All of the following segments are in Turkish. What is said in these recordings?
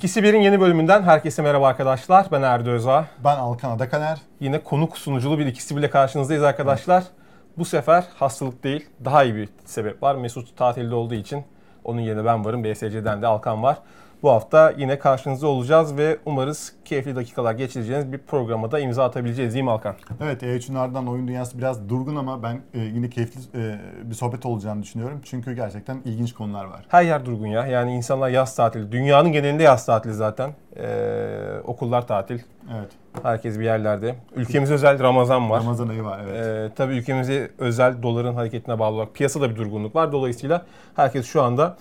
İkisi Bir'in yeni bölümünden herkese merhaba arkadaşlar. Ben Erdi Özağ. Ben Alkan Adakaner. Yine konuk sunuculu bir İkisi Bir'le karşınızdayız arkadaşlar. Bu sefer hastalık değil, daha iyi bir sebep var. Mesut tatilde olduğu için onun yerine ben varım. BSC'den de Alkan var. Bu hafta yine karşınızda olacağız ve umarız keyifli dakikalar geçireceğiniz bir programa da imza atabileceğiz değil mi Alkan? Evet, E3'ün oyun dünyası biraz durgun ama ben yine keyifli bir sohbet olacağını düşünüyorum. Çünkü gerçekten ilginç konular var. Her yer durgun ya. Yani insanlar yaz tatili. Dünyanın genelinde yaz tatili zaten. Okullar tatil. Evet. Herkes bir yerlerde. Ülkemize özel Ramazan var. Ramazan ayı var, evet. Tabii ülkemize özel doların hareketine bağlı olarak piyasada bir durgunluk var. Dolayısıyla herkes şu anda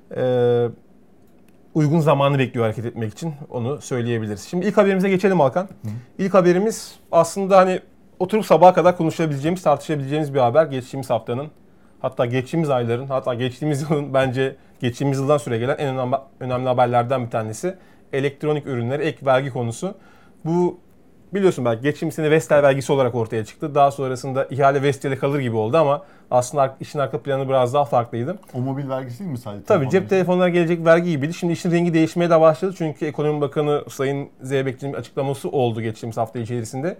uygun zamanı bekliyor hareket etmek için. Onu söyleyebiliriz. Şimdi ilk haberimize geçelim Hakan. İlk haberimiz aslında hani oturup sabaha kadar konuşabileceğimiz, tartışabileceğimiz bir haber. Geçtiğimiz haftanın, hatta geçtiğimiz ayların, hatta geçtiğimiz yılın bence geçtiğimiz yıldan süre gelen en önemli haberlerden bir tanesi. Elektronik ürünlere ek vergi konusu. Bu biliyorsun belki geçtiğimiz sene Vestel vergisi olarak ortaya çıktı. Daha sonrasında ihale Vestel'e kalır gibi oldu ama aslında işin arka planı biraz daha farklıydı. O mobil vergisi değil mi sadece? Tabii cep telefonlara gelecek vergi gibiydi. Şimdi işin rengi değişmeye de başladı. Çünkü Ekonomi Bakanı Sayın Zeybekçi'nin açıklaması oldu geçtiğimiz hafta içerisinde.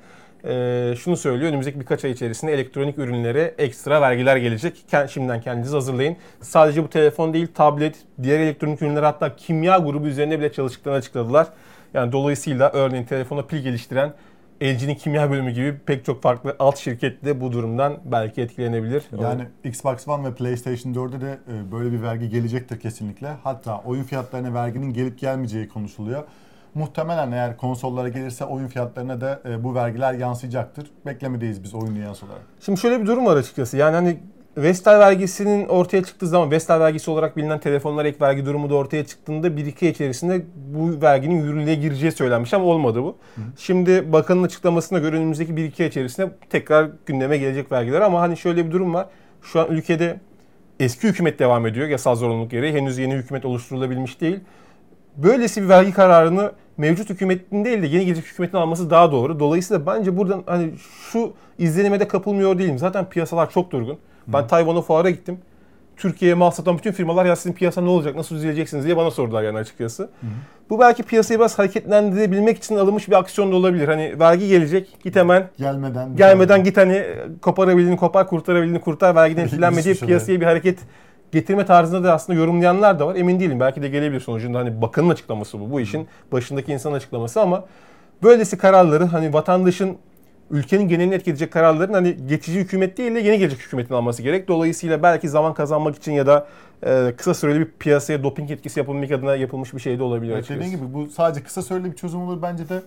Şunu söylüyor, önümüzdeki birkaç ay içerisinde elektronik ürünlere ekstra vergiler gelecek. Şimdiden kendinizi hazırlayın. Sadece bu telefon değil, tablet, diğer elektronik ürünler, hatta kimya grubu üzerine bile çalıştıklarını açıkladılar. Yani dolayısıyla örneğin telefona pil geliştiren LG'nin kimya bölümü gibi pek çok farklı alt şirket de bu durumdan belki etkilenebilir. Yani Xbox One ve PlayStation 4'e de böyle bir vergi gelecektir kesinlikle. Hatta oyun fiyatlarına verginin gelip gelmeyeceği konuşuluyor. Muhtemelen eğer konsollara gelirse oyun fiyatlarına da bu vergiler yansıyacaktır. Beklemedeyiz biz oyun dünyası olarak. Şimdi şöyle bir durum var açıkçası. Yani hani Vestel vergisinin ortaya çıktığı zaman, Vestel vergisi olarak bilinen telefonlara ek vergi durumu da ortaya çıktığında 1-2 ay içerisinde bu verginin yürürlüğe gireceği söylenmiş ama olmadı bu. Şimdi bakanın açıklamasına göre önümüzdeki 1-2 ay içerisinde tekrar gündeme gelecek vergiler, ama hani şöyle bir durum var. Şu an ülkede eski hükümet devam ediyor yasal zorunluluk gereği. Henüz yeni hükümet oluşturulabilmiş değil. Böylesi bir vergi kararını mevcut hükümetin değil de yeni gelecek hükümetin alması daha doğru. Dolayısıyla bence buradan hani şu izlenime de kapılmıyor değilim. Zaten piyasalar çok durgun. Ben Tayvan'a fuara gittim. Türkiye'ye mal satan bütün firmalar ya sizin piyasa ne olacak, nasıl düzeleceksiniz diye bana sordular yani açıkçası. Bu belki piyasayı biraz hareketlendirebilmek için alınmış bir aksiyon da olabilir. Hani vergi gelecek, git hemen gelmeden git, hani koparabildiğini kopar, kurtarabildiğini kurtar, vergiden etkilenme diye piyasaya bir hareket getirme tarzında da aslında yorumlayanlar da var. Emin değilim. Belki de gelebilir sonucunda. Hani bakanın açıklaması bu. Bu işin başındaki insanın açıklaması, ama böylesi kararları hani vatandaşın, ülkenin genelini etkileyecek kararların hani geçici hükümet değil de yeni gelecek hükümetin alması gerek. Dolayısıyla belki zaman kazanmak için ya da kısa süreli bir piyasaya doping etkisi yapılmak adına yapılmış bir şey de olabilir açıkçası. Dediğin gibi bu sadece kısa süreli bir çözüm olur bence de.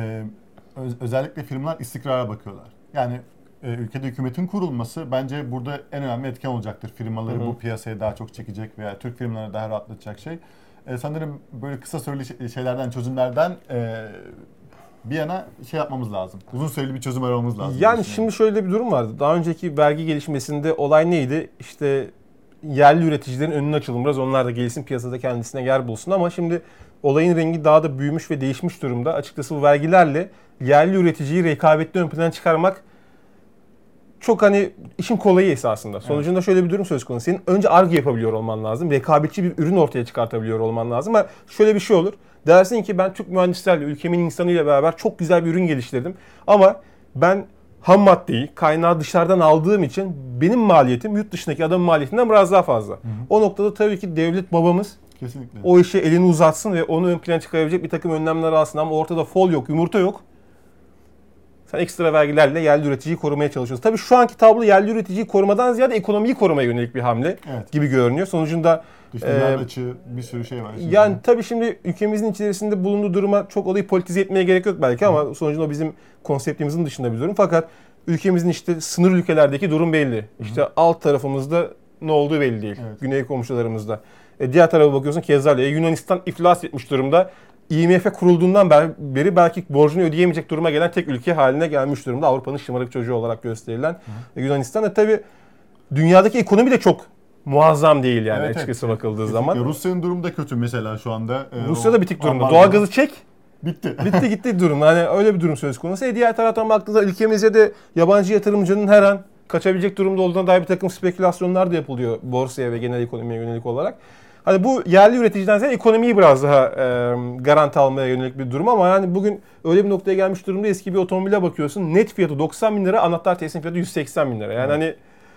Özellikle firmalar istikrara bakıyorlar. Yani ülkede hükümetin kurulması bence burada en önemli etken olacaktır. Firmaları bu piyasaya daha çok çekecek veya Türk firmaları daha rahatlatacak şey. Sanırım böyle kısa süreli şeylerden, çözümlerden bir yana şey yapmamız lazım. Uzun süreli bir çözüm aramamız lazım. Yani şimdi şöyle bir durum vardı. Daha önceki vergi gelişmesinde olay neydi? İşte yerli üreticilerin önünün açılımı, biraz onlar da gelsin piyasada kendisine yer bulsun, ama şimdi olayın rengi daha da büyümüş ve değişmiş durumda. Açıkçası bu vergilerle yerli üreticiyi rekabette ön plana çıkarmak çok hani işin kolayı esasında. Sonucunda şöyle bir durum söz konusu. Senin önce Ar-Ge yapabiliyor olman lazım. Rekabetçi bir ürün ortaya çıkartabiliyor olman lazım. Ama şöyle bir şey olur. Dersin ki ben Türk mühendislerle, ülkemin insanıyla beraber çok güzel bir ürün geliştirdim. Ama ben ham maddeyi, kaynağı dışarıdan aldığım için benim maliyetim yurt dışındaki adamın maliyetinden biraz daha fazla. O noktada tabii ki devlet babamız kesinlikle o işe elini uzatsın ve onu ön plana çıkarabilecek bir takım önlemler alsın. Ama ortada fol yok, yumurta yok. Sen ekstra vergilerle yerli üreticiyi korumaya çalışıyorsun. Tabii şu anki tablo yerli üreticiyi korumadan ziyade ekonomiyi korumaya yönelik bir hamle gibi görünüyor. Sonucunda açığı bir sürü şey var. Şimdi. Yani tabii şimdi ülkemizin içerisinde bulunduğu duruma çok olayı politize etmeye gerek yok belki, ama sonucunda o bizim konseptimizin dışında bir durum. Fakat ülkemizin işte sınır ülkelerdeki durum belli. İşte alt tarafımızda ne olduğu belli değil. Evet. Güney komşularımızda. Diğer tarafa bakıyorsun keza Yunanistan iflas etmiş durumda. IMF kurulduğundan beri belki borcunu ödeyemeyecek duruma gelen tek ülke haline gelmiş durumda. Avrupa'nın şımarık çocuğu olarak gösterilen Yunanistan da tabii dünyadaki ekonomi de çok muazzam değil yani açıkçası bakıldığı zaman. Rusya'nın durumu da kötü mesela şu anda. Rusya da bitik durumda. Doğalgazı çek. Bitti. Bitti gitti durum. Hani öyle bir durum söz konusu. Diğer taraftan baktığınızda ülkemizde de yabancı yatırımcının her an kaçabilecek durumda olduğuna dair bir takım spekülasyonlar da yapılıyor borsaya ve genel ekonomiye yönelik olarak. Hani bu yerli üreticiden ziyade ekonomiyi biraz daha garanti almaya yönelik bir durum ama yani bugün öyle bir noktaya gelmiş durumda eski bir otomobile bakıyorsun. Net fiyatı 90 bin lira, anahtar teslim fiyatı 180 bin lira. Yani hani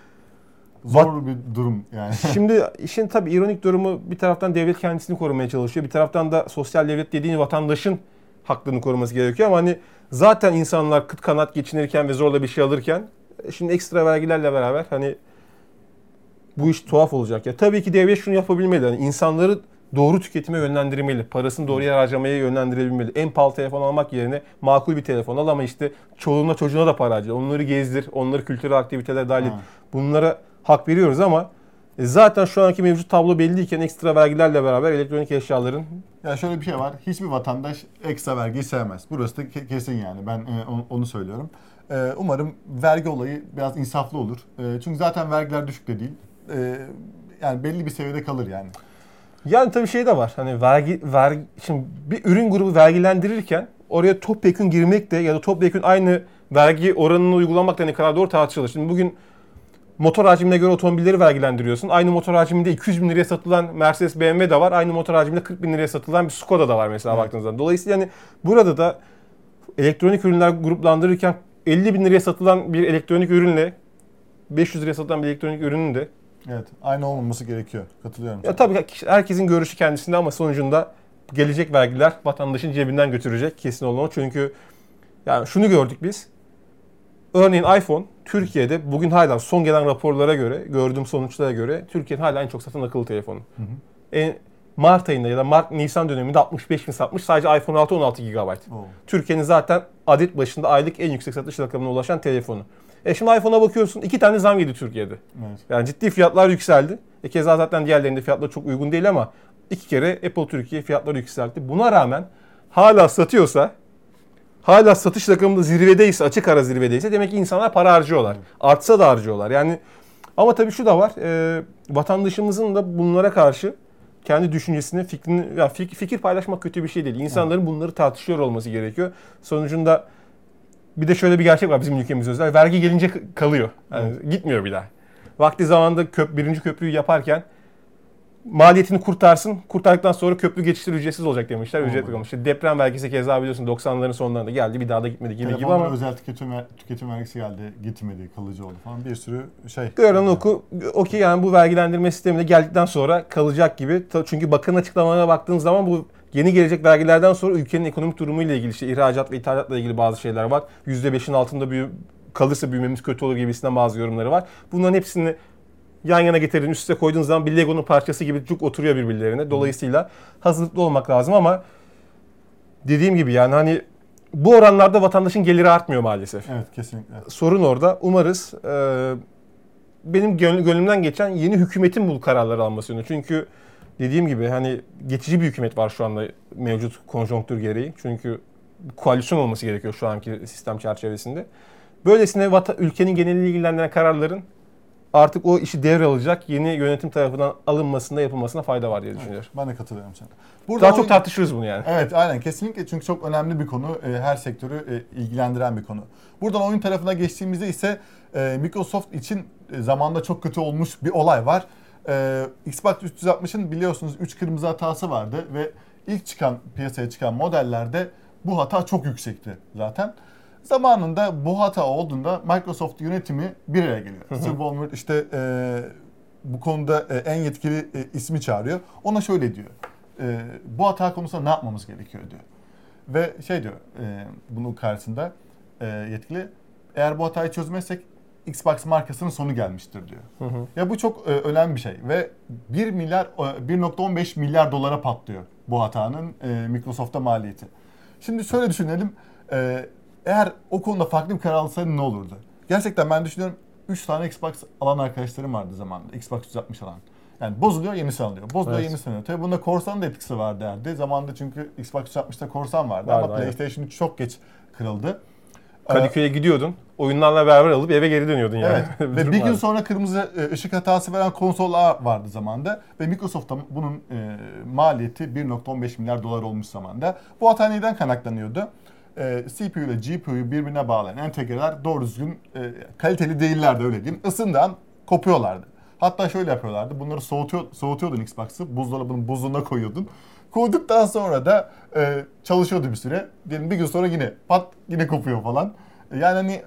zor bir durum yani. Şimdi işin tabii ironik durumu bir taraftan devlet kendisini korumaya çalışıyor. Bir taraftan da sosyal devlet dediğin vatandaşın haklarını koruması gerekiyor ama hani zaten insanlar kıt kanat geçinirken ve zorla bir şey alırken şimdi ekstra vergilerle beraber hani bu iş tuhaf olacak ya. Tabii ki devlet şunu yapabilmeli. Yani insanları doğru tüketime yönlendirmeli. Parasını doğru yere harcamaya yönlendirebilmeli. En pahalı telefon almak yerine makul bir telefon al ama işte çoluğuna çocuğuna da para harca. Onları gezdir, onları kültürel aktivitelere dahil et. Bunlara hak veriyoruz ama zaten şu anki mevcut tablo belliyken ekstra vergilerle beraber elektronik eşyaların... Ya şöyle bir şey var. Hiçbir vatandaş ekstra vergiyi sevmez. Burası da kesin yani. Ben onu söylüyorum. Umarım vergi olayı biraz insaflı olur. Çünkü zaten vergiler düşük de değil. Yani belli bir seviyede kalır yani. Yani tabii şey de var. Hani vergi şimdi bir ürün grubu vergilendirirken oraya topyekün girmek de ya da topyekün aynı vergi oranını uygulamak da ne kadar doğru tartışılır. Şimdi bugün motor hacmine göre otomobilleri vergilendiriyorsun. Aynı motor hacminde 200 bin liraya satılan Mercedes, BMW de var. Aynı motor hacminde 40 bin liraya satılan bir Skoda da var mesela baktığınızda. Dolayısıyla yani burada da elektronik ürünler gruplandırırken 50 bin liraya satılan bir elektronik ürünle 500 liraya satılan bir elektronik ürünün de evet, aynı olmaması gerekiyor. Katılıyorum. Ya tabii herkesin görüşü kendisinde ama sonucunda gelecek vergiler vatandaşın cebinden götürecek kesin olan o. Çünkü yani şunu gördük biz. Örneğin iPhone Türkiye'de bugün hala son gelen raporlara göre, gördüğüm sonuçlara göre Türkiye'nin hala en çok satan akıllı telefonu. Mart ayında ya da Nisan döneminde 65 bin satmış. Sadece iPhone 6 16 GB. Türkiye'nin zaten adet başında aylık en yüksek satış rakamına ulaşan telefonu. Şimdi iPhone'a bakıyorsun 2 tane zam yedi Türkiye'de. Evet. Yani ciddi fiyatlar yükseldi. Keza zaten diğerlerinde fiyatlar çok uygun değil ama 2 kere Apple Türkiye fiyatları yükseltti. Buna rağmen hala satıyorsa, hala satış rakamında zirvedeyse, açık ara zirvedeyse demek ki insanlar para harcıyorlar. Artsa da harcıyorlar. Yani ama tabii şu da var. Vatandaşımızın da bunlara karşı kendi düşüncesini, fikrini, yani fikir paylaşmak kötü bir şey değil. İnsanların bunları tartışıyor olması gerekiyor. Sonucunda bir de şöyle bir gerçek var bizim ülkemizde özel. Vergi gelince kalıyor. Yani gitmiyor bir daha. Vakti zamanında birinci köprüyü yaparken maliyetini kurtarsın. Kurtardıktan sonra köprü geçişleri ücretsiz olacak demişler. Ücretli olmuş. İşte deprem vergisi keza biliyorsun 90'ların sonlarında geldi. Bir daha da gitmedi gibi ama. Özel tüketim vergisi geldi. Gitmedi. Kalıcı oldu falan. Bir sürü şey. Gören okey yani bu vergilendirme sistemine geldikten sonra kalacak gibi. Çünkü bakanın açıklamalarına baktığın zaman bu yeni gelecek vergilerden sonra ülkenin ekonomik durumuyla ilgili işte ihracat ve ithalatla ilgili bazı şeyler var. %5'in altında kalırsa büyümemiz kötü olur gibisinden bazı yorumları var. Bunların hepsini yan yana getirdin, üstüne koyduğun zaman bir Lego'nun parçası gibi çok oturuyor birbirlerine. Dolayısıyla hazırlıklı olmak lazım ama dediğim gibi yani hani bu oranlarda vatandaşın geliri artmıyor maalesef. Evet, kesinlikle. Sorun orada. Umarız benim gönlümden geçen yeni hükümetin bu kararları alması yönünde. Çünkü dediğim gibi hani geçici bir hükümet var şu anda mevcut konjonktür gereği. Çünkü koalisyon olması gerekiyor şu anki sistem çerçevesinde. Böylesine ülkenin genelini ilgilendiren kararların artık o işi devralacak yeni yönetim tarafından alınmasında yapılmasına fayda var diye düşünüyorum. Evet, ben de katılıyorum sana. Daha çok tartışırız bunu yani. Evet, aynen, kesinlikle, çünkü çok önemli bir konu. Her sektörü ilgilendiren bir konu. Buradan oyun tarafına geçtiğimizde ise Microsoft için zamanda çok kötü olmuş bir olay var. Xbox 360'ın biliyorsunuz 3 kırmızı hatası vardı ve ilk piyasaya çıkan modellerde bu hata çok yüksekti zaten. Zamanında bu hata olduğunda Microsoft yönetimi bir araya geliyor. Steve Ballmer işte bu konuda en yetkili ismi çağırıyor. Ona şöyle diyor. Bu hata konusunda ne yapmamız gerekiyor diyor. Ve şey diyor bunun karşısında yetkili, eğer bu hatayı çözmezsek Xbox markasının sonu gelmiştir diyor. Ya bu çok önemli bir şey ve 1.15 milyar dolara patlıyor bu hatanın Microsoft'a maliyeti. Şimdi şöyle düşünelim. Eğer o konuda farklı bir karar alsaydı ne olurdu? Gerçekten ben düşünüyorum 3 tane Xbox alan arkadaşlarım vardı zamanında. Xbox 360 alan. Yani bozuluyor, yenisini alıyor. Bozuluyor, evet. Yenisini alıyor. Tabii bunda korsanın da etkisi var derdi. Zamanında çünkü Xbox 360'ta korsan vardı ama PlayStation 3 çok geç kırıldı. Kadıköy'e gidiyordun, oyunlarla beraber alıp eve geri dönüyordun yani. Evet. Ve bir gün sonra kırmızı ışık hatası veren konsollar vardı zamanda. Ve Microsoft'ta bunun maliyeti 1.15 milyar dolar olmuş zamanda. Bu hata neden kaynaklanıyordu? CPU ile GPU'yu birbirine bağlayan entegreler doğru düzgün kaliteli değillerdi, öyle diyeyim. Isındığı an kopuyorlardı. Hatta şöyle yapıyorlardı. Bunları soğutuyordun Xbox'ı. Buzdolabının buzluğuna koyuyordun. Koyduktan sonra da çalışıyordu bir süre. Diyelim bir gün sonra yine kopuyor falan. Yani hani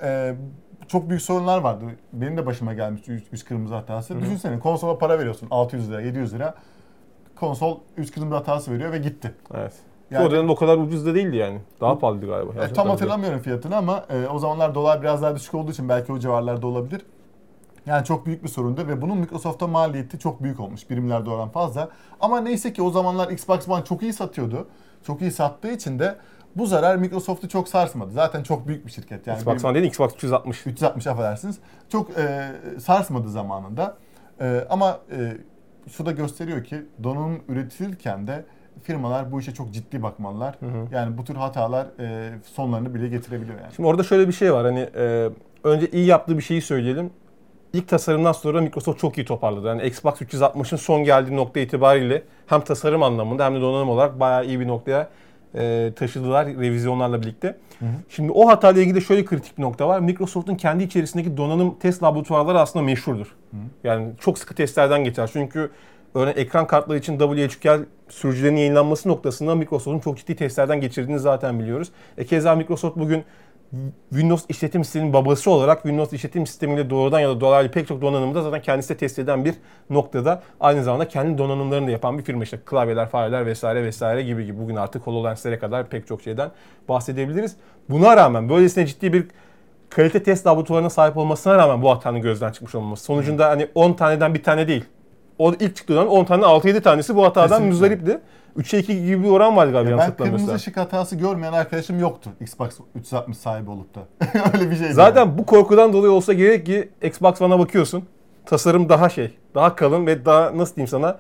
çok büyük sorunlar vardı. Benim de başıma gelmişti 3 kırmızı hatası. Düşünsene konsola para veriyorsun 600 lira, 700 lira. Konsol 3 kırmızı hatası veriyor ve gitti. Evet. Yani, o dönem o kadar ucuz da değildi yani. Daha pahalıydı galiba. Tam hatırlamıyorum fiyatını ama o zamanlar dolar biraz daha düşük olduğu için belki o civarlarda olabilir. Yani çok büyük bir sorundu ve bunun Microsoft'a maliyeti çok büyük olmuş. Birimlerde oran fazla. Ama neyse ki o zamanlar Xbox One çok iyi satıyordu. Çok iyi sattığı için de bu zarar Microsoft'u çok sarsmadı. Zaten çok büyük bir şirket. Yani Xbox One değil, Xbox 360. 360 affedersiniz. Çok sarsmadı zamanında. Ama şu da gösteriyor ki donanım üretilirken de firmalar bu işe çok ciddi bakmalılar. Yani bu tür hatalar sonlarını bile getirebiliyor yani. Şimdi orada şöyle bir şey var. Hani önce iyi yaptığı bir şeyi söyleyelim. İlk tasarımdan sonra Microsoft çok iyi toparladı. Yani Xbox 360'ın son geldiği nokta itibariyle hem tasarım anlamında hem de donanım olarak bayağı iyi bir noktaya taşıdılar revizyonlarla birlikte. Şimdi o hatayla ilgili de şöyle kritik bir nokta var. Microsoft'un kendi içerisindeki donanım test laboratuvarları aslında meşhurdur. Yani çok sıkı testlerden geçer. Çünkü örneğin ekran kartları için WHQL sürücülerinin yayınlanması noktasında Microsoft'un çok ciddi testlerden geçirdiğini zaten biliyoruz. Keza Microsoft bugün Windows işletim sisteminin babası olarak Windows işletim sistemiyle doğrudan ya da dolaylı pek çok donanımı da zaten kendisi de test eden bir noktada. Aynı zamanda kendi donanımlarını da yapan bir firma. İşte klavyeler, fareler vesaire gibi. Bugün artık HoloLens'lere kadar pek çok şeyden bahsedebiliriz. Buna rağmen böylesine ciddi bir kalite test laboratuvarına sahip olmasına rağmen bu hatanın gözden çıkmış olması. Sonucunda hani 10 taneden bir tane değil. O ilk çıktığı dönem 10 tane 6-7 tanesi bu hatadan müzdaripti. 3'e 2 gibi bir oran vardı galiba. Ben kırmızı ışık hatası görmeyen arkadaşım yoktu Xbox 360 sahibi olup da. Öyle bir şey. Zaten yani. Bu korkudan dolayı olsa gerek ki Xbox One'a bakıyorsun. Tasarım daha kalın ve daha nasıl diyeyim sana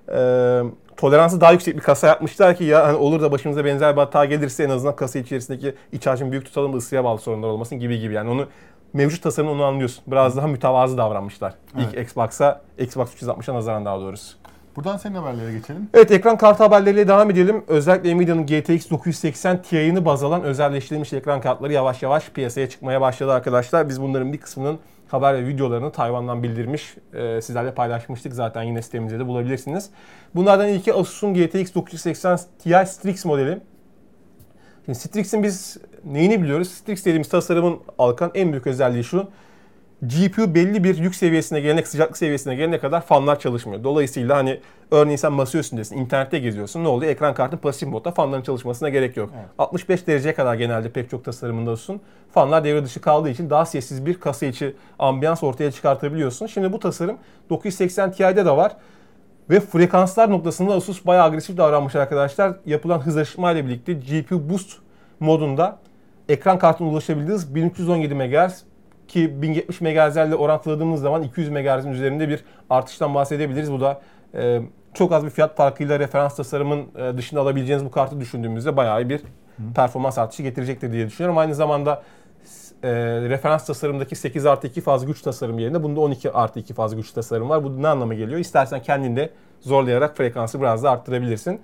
toleransı daha yüksek bir kasa yapmışlar ki ya hani olur da başımıza benzer bir hata gelirse en azından kasa içerisindeki iç hacmi büyük tutalım da ısıya bağlı sorunlar olmasın gibi yani onu mevcut tasarımı onu anlıyorsun. Biraz daha mütevazı davranmışlar. Evet. İlk Xbox 360'a nazaran daha doğrusu. Buradan senin haberlere geçelim. Evet, ekran kartı haberleriyle devam edelim. Özellikle Nvidia'nın GTX 980 Ti'ni baz alan özelleştirilmiş ekran kartları yavaş yavaş piyasaya çıkmaya başladı arkadaşlar. Biz bunların bir kısmının haber ve videolarını Tayvan'dan bildirmiş, sizlerle paylaşmıştık. Zaten yine sitemizde de bulabilirsiniz. Bunlardan ilki Asus'un GTX 980 Ti Strix modeli. Şimdi Strix'in biz neyini biliyoruz? Strix dediğimiz tasarımın alkan en büyük özelliği şu. GPU belli bir yük seviyesine gelene, sıcaklık seviyesine gelene kadar fanlar çalışmıyor. Dolayısıyla hani örneğin sen masa üstündesin, internette geziyorsun. Ne oluyor? Ekran kartın pasif modda, fanların çalışmasına gerek yok. Evet. 65 dereceye kadar genelde pek çok tasarımında olsun. Fanlar devre dışı kaldığı için daha sessiz bir kasa içi ambiyans ortaya çıkartabiliyorsun. Şimdi bu tasarım 980 Ti'de de var. Ve frekanslar noktasında Asus bayağı agresif davranmış arkadaşlar. Yapılan hız aşırtmayla birlikte GPU Boost modunda ekran kartına ulaşabildiği hız 1317 MHz ki 1070 MHz'lerle orantıladığımız zaman 200 MHz'in üzerinde bir artıştan bahsedebiliriz. Bu da çok az bir fiyat farkıyla referans tasarımın dışında alabileceğiniz bu kartı düşündüğümüzde bayağı bir performans artışı getirecektir diye düşünüyorum. Aynı zamanda referans tasarımdaki 8+2 faz güç tasarım yerine bunda 12+2 faz güç tasarım var. Bu ne anlama geliyor? İstersen kendin de zorlayarak frekansı biraz da arttırabilirsin.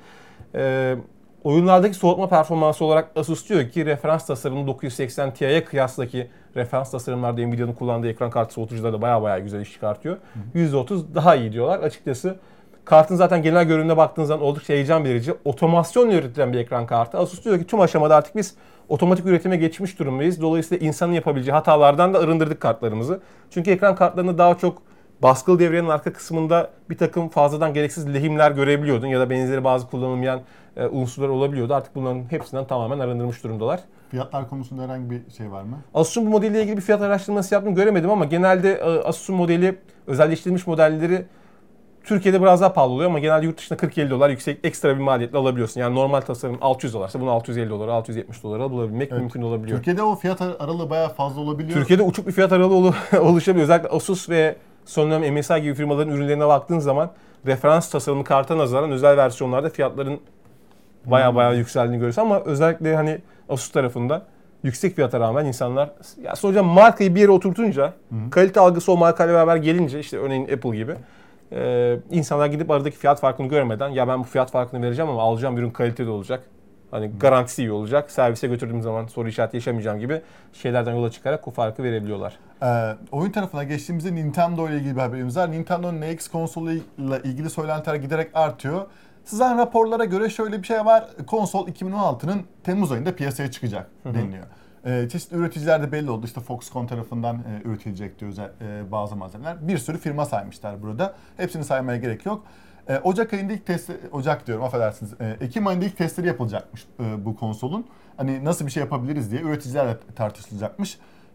Oyunlardaki soğutma performansı olarak Asus diyor ki referans tasarımı 980 Ti'ye kıyasla ki referans tasarımlarda Nvidia'nın kullandığı ekran kartı soğutucuları da bayağı güzel iş çıkartıyor. %30 daha iyi diyorlar. Açıkçası kartın zaten genel görünümüne baktığınız zaman oldukça heyecan verici. Otomasyonla üretilen bir ekran kartı. Asus diyor ki tüm aşamada artık biz otomatik üretime geçmiş durumdayız. Dolayısıyla insanın yapabileceği hatalardan da arındırdık kartlarımızı. Çünkü ekran kartlarında daha çok baskılı devrenin arka kısmında bir takım fazladan gereksiz lehimler görebiliyordun ya da benzeri bazı kullanılmayan unsurlar olabiliyordu. Artık bunların hepsinden tamamen arındırmış durumdalar. Fiyatlar konusunda herhangi bir şey var mı? Asus'un bu modeliyle ilgili bir fiyat araştırması yaptım göremedim ama genelde Asus'un modeli özelleştirilmiş modelleri Türkiye'de biraz daha pahalı oluyor ama genelde yurt dışında $40-50 yüksek ekstra bir maliyetle alabiliyorsun. Yani normal tasarım $600'sa bunu $650, $670 bulabilmek mümkün olabiliyor. Türkiye'de o fiyat aralığı bayağı fazla olabiliyor. Türkiye'de uçuk bir fiyat aralığı oluşabiliyor. Özellikle Asus ve son dönem MSI gibi firmaların ürünlerine baktığın zaman referans tasarımı karta nazaran özel versiyonlarda fiyatların bayağı yükseldiğini görüyorsun ama özellikle hani Asus tarafında yüksek fiyata rağmen insanlar ya sonuçta markayı bir yere oturtunca kalite algısı o markayla beraber gelince işte örneğin Apple gibi insanlar gidip aradaki fiyat farkını görmeden ya ben bu fiyat farkını vereceğim ama alacağım ürün kaliteli olacak. Hani garantisi iyi olacak. Servise götürdüğüm zaman soru işareti yaşamayacağım gibi şeylerden yola çıkarak o farkı verebiliyorlar. Oyun tarafına geçtiğimizde Nintendo ile ilgili bir haberimiz var. Nintendo'nun NX konsoluyla ilgili söylentiler giderek artıyor. Sızan raporlara göre şöyle bir şey var. Konsol 2016'nın Temmuz ayında piyasaya çıkacak deniliyor. Çeşitli üreticiler de belli oldu. İşte Foxconn tarafından üretilecek diyor bazı malzemeler. Bir sürü firma saymışlar burada. Hepsini saymaya gerek yok. Ocak ayında ilk test, Ocak diyorum affedersiniz. Ekim ayında ilk testleri yapılacakmış bu konsolun. Hani nasıl bir şey yapabiliriz diye üreticilerle tartışılacakmış.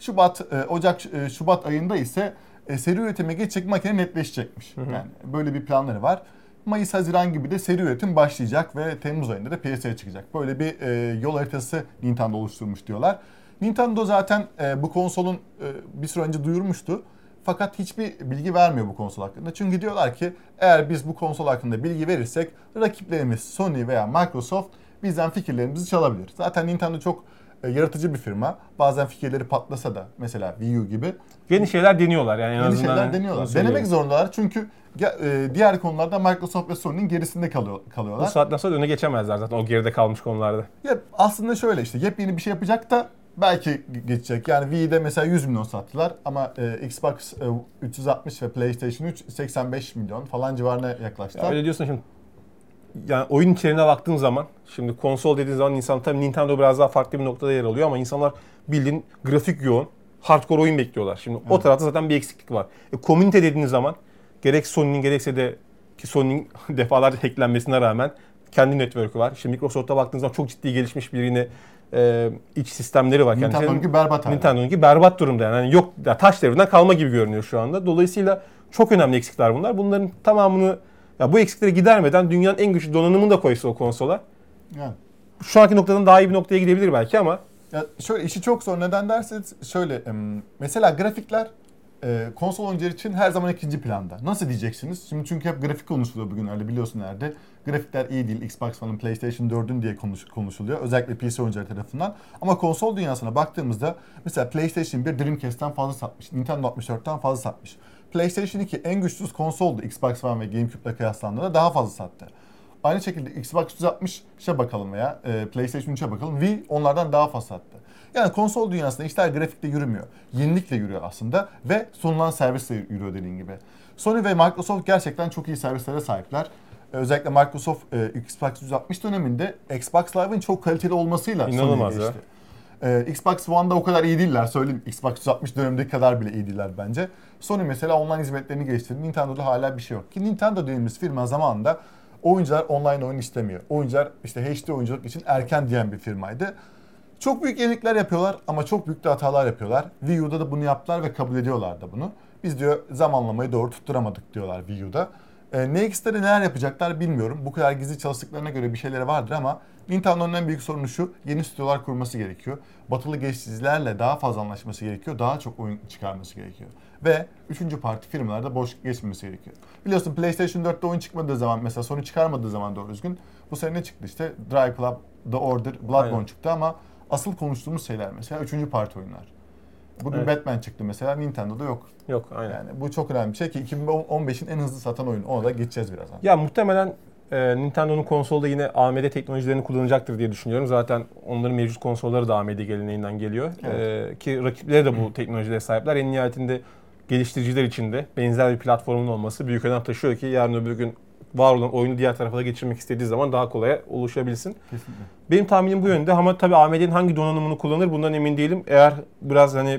Şubat ayında ise seri üretime geçecek makine netleşecekmiş. Yani böyle bir planları var. Mayıs-Haziran gibi de seri üretim başlayacak ve Temmuz ayında da piyasaya çıkacak. Böyle bir yol haritası Nintendo oluşturmuş diyorlar. Nintendo zaten bu konsolun bir süre önce duyurmuştu. Fakat hiçbir bilgi vermiyor bu konsol hakkında. Çünkü diyorlar ki eğer biz bu konsol hakkında bilgi verirsek rakiplerimiz Sony veya Microsoft bizden fikirlerimizi çalabilir. Zaten Nintendo çok yaratıcı bir firma. Bazen fikirleri patlasa da mesela Wii U gibi. Yeni şeyler deniyorlar yani en Yeni azından. şeyler deniyorlar. Denemek zorundalar çünkü diğer konularda Microsoft ve Sony'nin gerisinde kalıyorlar. Bu saatten sonra öne geçemezler zaten o geride kalmış konularda. Ya aslında şöyle işte yepyeni bir şey yapacak da belki geçecek. Yani Wii'de mesela 100 milyon sattılar ama Xbox 360 ve PlayStation 3 85 milyon falan civarına yaklaştılar. Ya öyle diyorsun şimdi. Yani oyun içeriğine baktığın zaman, şimdi konsol dediğin zaman insan tabii Nintendo biraz daha farklı bir noktada yer alıyor ama insanlar bildiğin grafik yoğun, hardcore oyun bekliyorlar. Şimdi o tarafta zaten bir eksiklik var. Komünite dediğiniz zaman gerek Sony'nin gerekse de ki Sony'nin defalarca hacklenmesine rağmen kendi network'ü var. Şimdi Microsoft'a baktığınız zaman çok ciddi gelişmiş bir yine iç sistemleri var. Nintendo'nunki berbat hala. Nintendo'nunki berbat durumda yani yok ya taş devrinden kalma gibi görünüyor şu anda. Dolayısıyla çok önemli eksikler bunlar. Bunların tamamını ya bu eksikleri gidermeden dünyanın en güçlü donanımını da koysa o konsola. Yani. Şu anki noktadan daha iyi bir noktaya gidebilir belki ama. Ya şöyle işi çok zor. Neden derseniz şöyle mesela grafikler konsol oyuncular için her zaman ikinci planda. Nasıl diyeceksiniz? Şimdi çünkü hep grafik konuşuluyor bugün öyle biliyorsun nerede. Grafikler iyi değil. Xbox falan PlayStation 4'ün diye konuşuluyor. Özellikle PC oyuncuları tarafından. Ama konsol dünyasına baktığımızda mesela PlayStation 1 Dreamcast'ten fazla satmış. Nintendo 64'ten fazla satmış. PlayStation 2 en güçsüz konsoldu. Xbox One ve GameCube'la kıyaslandığında daha fazla sattı. Aynı şekilde Xbox 360'a bakalım veya PlayStation 3'e bakalım. Wii onlardan daha fazla sattı. Yani konsol dünyasında işler grafikle yürümüyor. Yenilikle yürüyor aslında ve sunulan servisle yürüyor dediğin gibi. Sony ve Microsoft gerçekten çok iyi servislere sahipler. Özellikle Microsoft Xbox 360 döneminde Xbox Live'ın çok kaliteli olmasıyla Sony'ye geçti. Xbox One'da o kadar iyi değiller söyleyeyim. Xbox 360 dönemindeki kadar bile iyi değiller bence. Sony mesela online hizmetlerini geliştirdi. Nintendo'da hala bir şey yok. Ki Nintendo dediğimiz firma zamanında oyuncular online oyun istemiyor. Oyuncular işte HD oyunculuk için erken diyen bir firmaydı. Çok büyük yenilikler yapıyorlar ama çok büyük de hatalar yapıyorlar. Wii U'da da bunu yaptılar ve kabul ediyorlar da bunu. Biz diyor zamanlamayı doğru tutturamadık diyorlar Wii U'da. NX'de neler yapacaklar bilmiyorum. Bu kadar gizli çalıştıklarına göre bir şeyleri vardır ama Nintendo'nun en büyük sorunu şu. Yeni stüdyolar kurması gerekiyor. Batılı geliştiricilerle daha fazla anlaşması gerekiyor. Daha çok oyun çıkarması gerekiyor. Ve üçüncü parti firmalarda boş geçmemesi gerekiyor. Biliyorsun PlayStation 4'te oyun çıkmadığı zaman mesela Sony çıkarmadığı zaman doğru düzgün bu sene ne çıktı işte? Drive Club, The Order, Bloodborne çıktı ama asıl konuştuğumuz şeyler mesela üçüncü parti oyunlar. Bugün Batman çıktı mesela Nintendo'da yok. Yok aynen. Yani bu çok önemli bir şey ki 2015'in en hızlı satan oyunu. Ona da geçeceğiz birazdan. Ya muhtemelen Nintendo'nun konsolda yine AMD teknolojilerini kullanacaktır diye düşünüyorum. Zaten onların mevcut konsolları da AMD geleneğinden geliyor. Evet. Ki rakipleri de bu teknolojilere sahipler. En nihayetinde geliştiriciler için de benzer bir platformun olması büyük önem taşıyor ki yarın öbür gün var olan oyunu diğer tarafa da geçirmek istediği zaman daha kolay ulaşabilsin. Kesinlikle. Benim tahminim bu yönde ama tabii AMD'nin hangi donanımını kullanır bundan emin değilim. Eğer biraz hani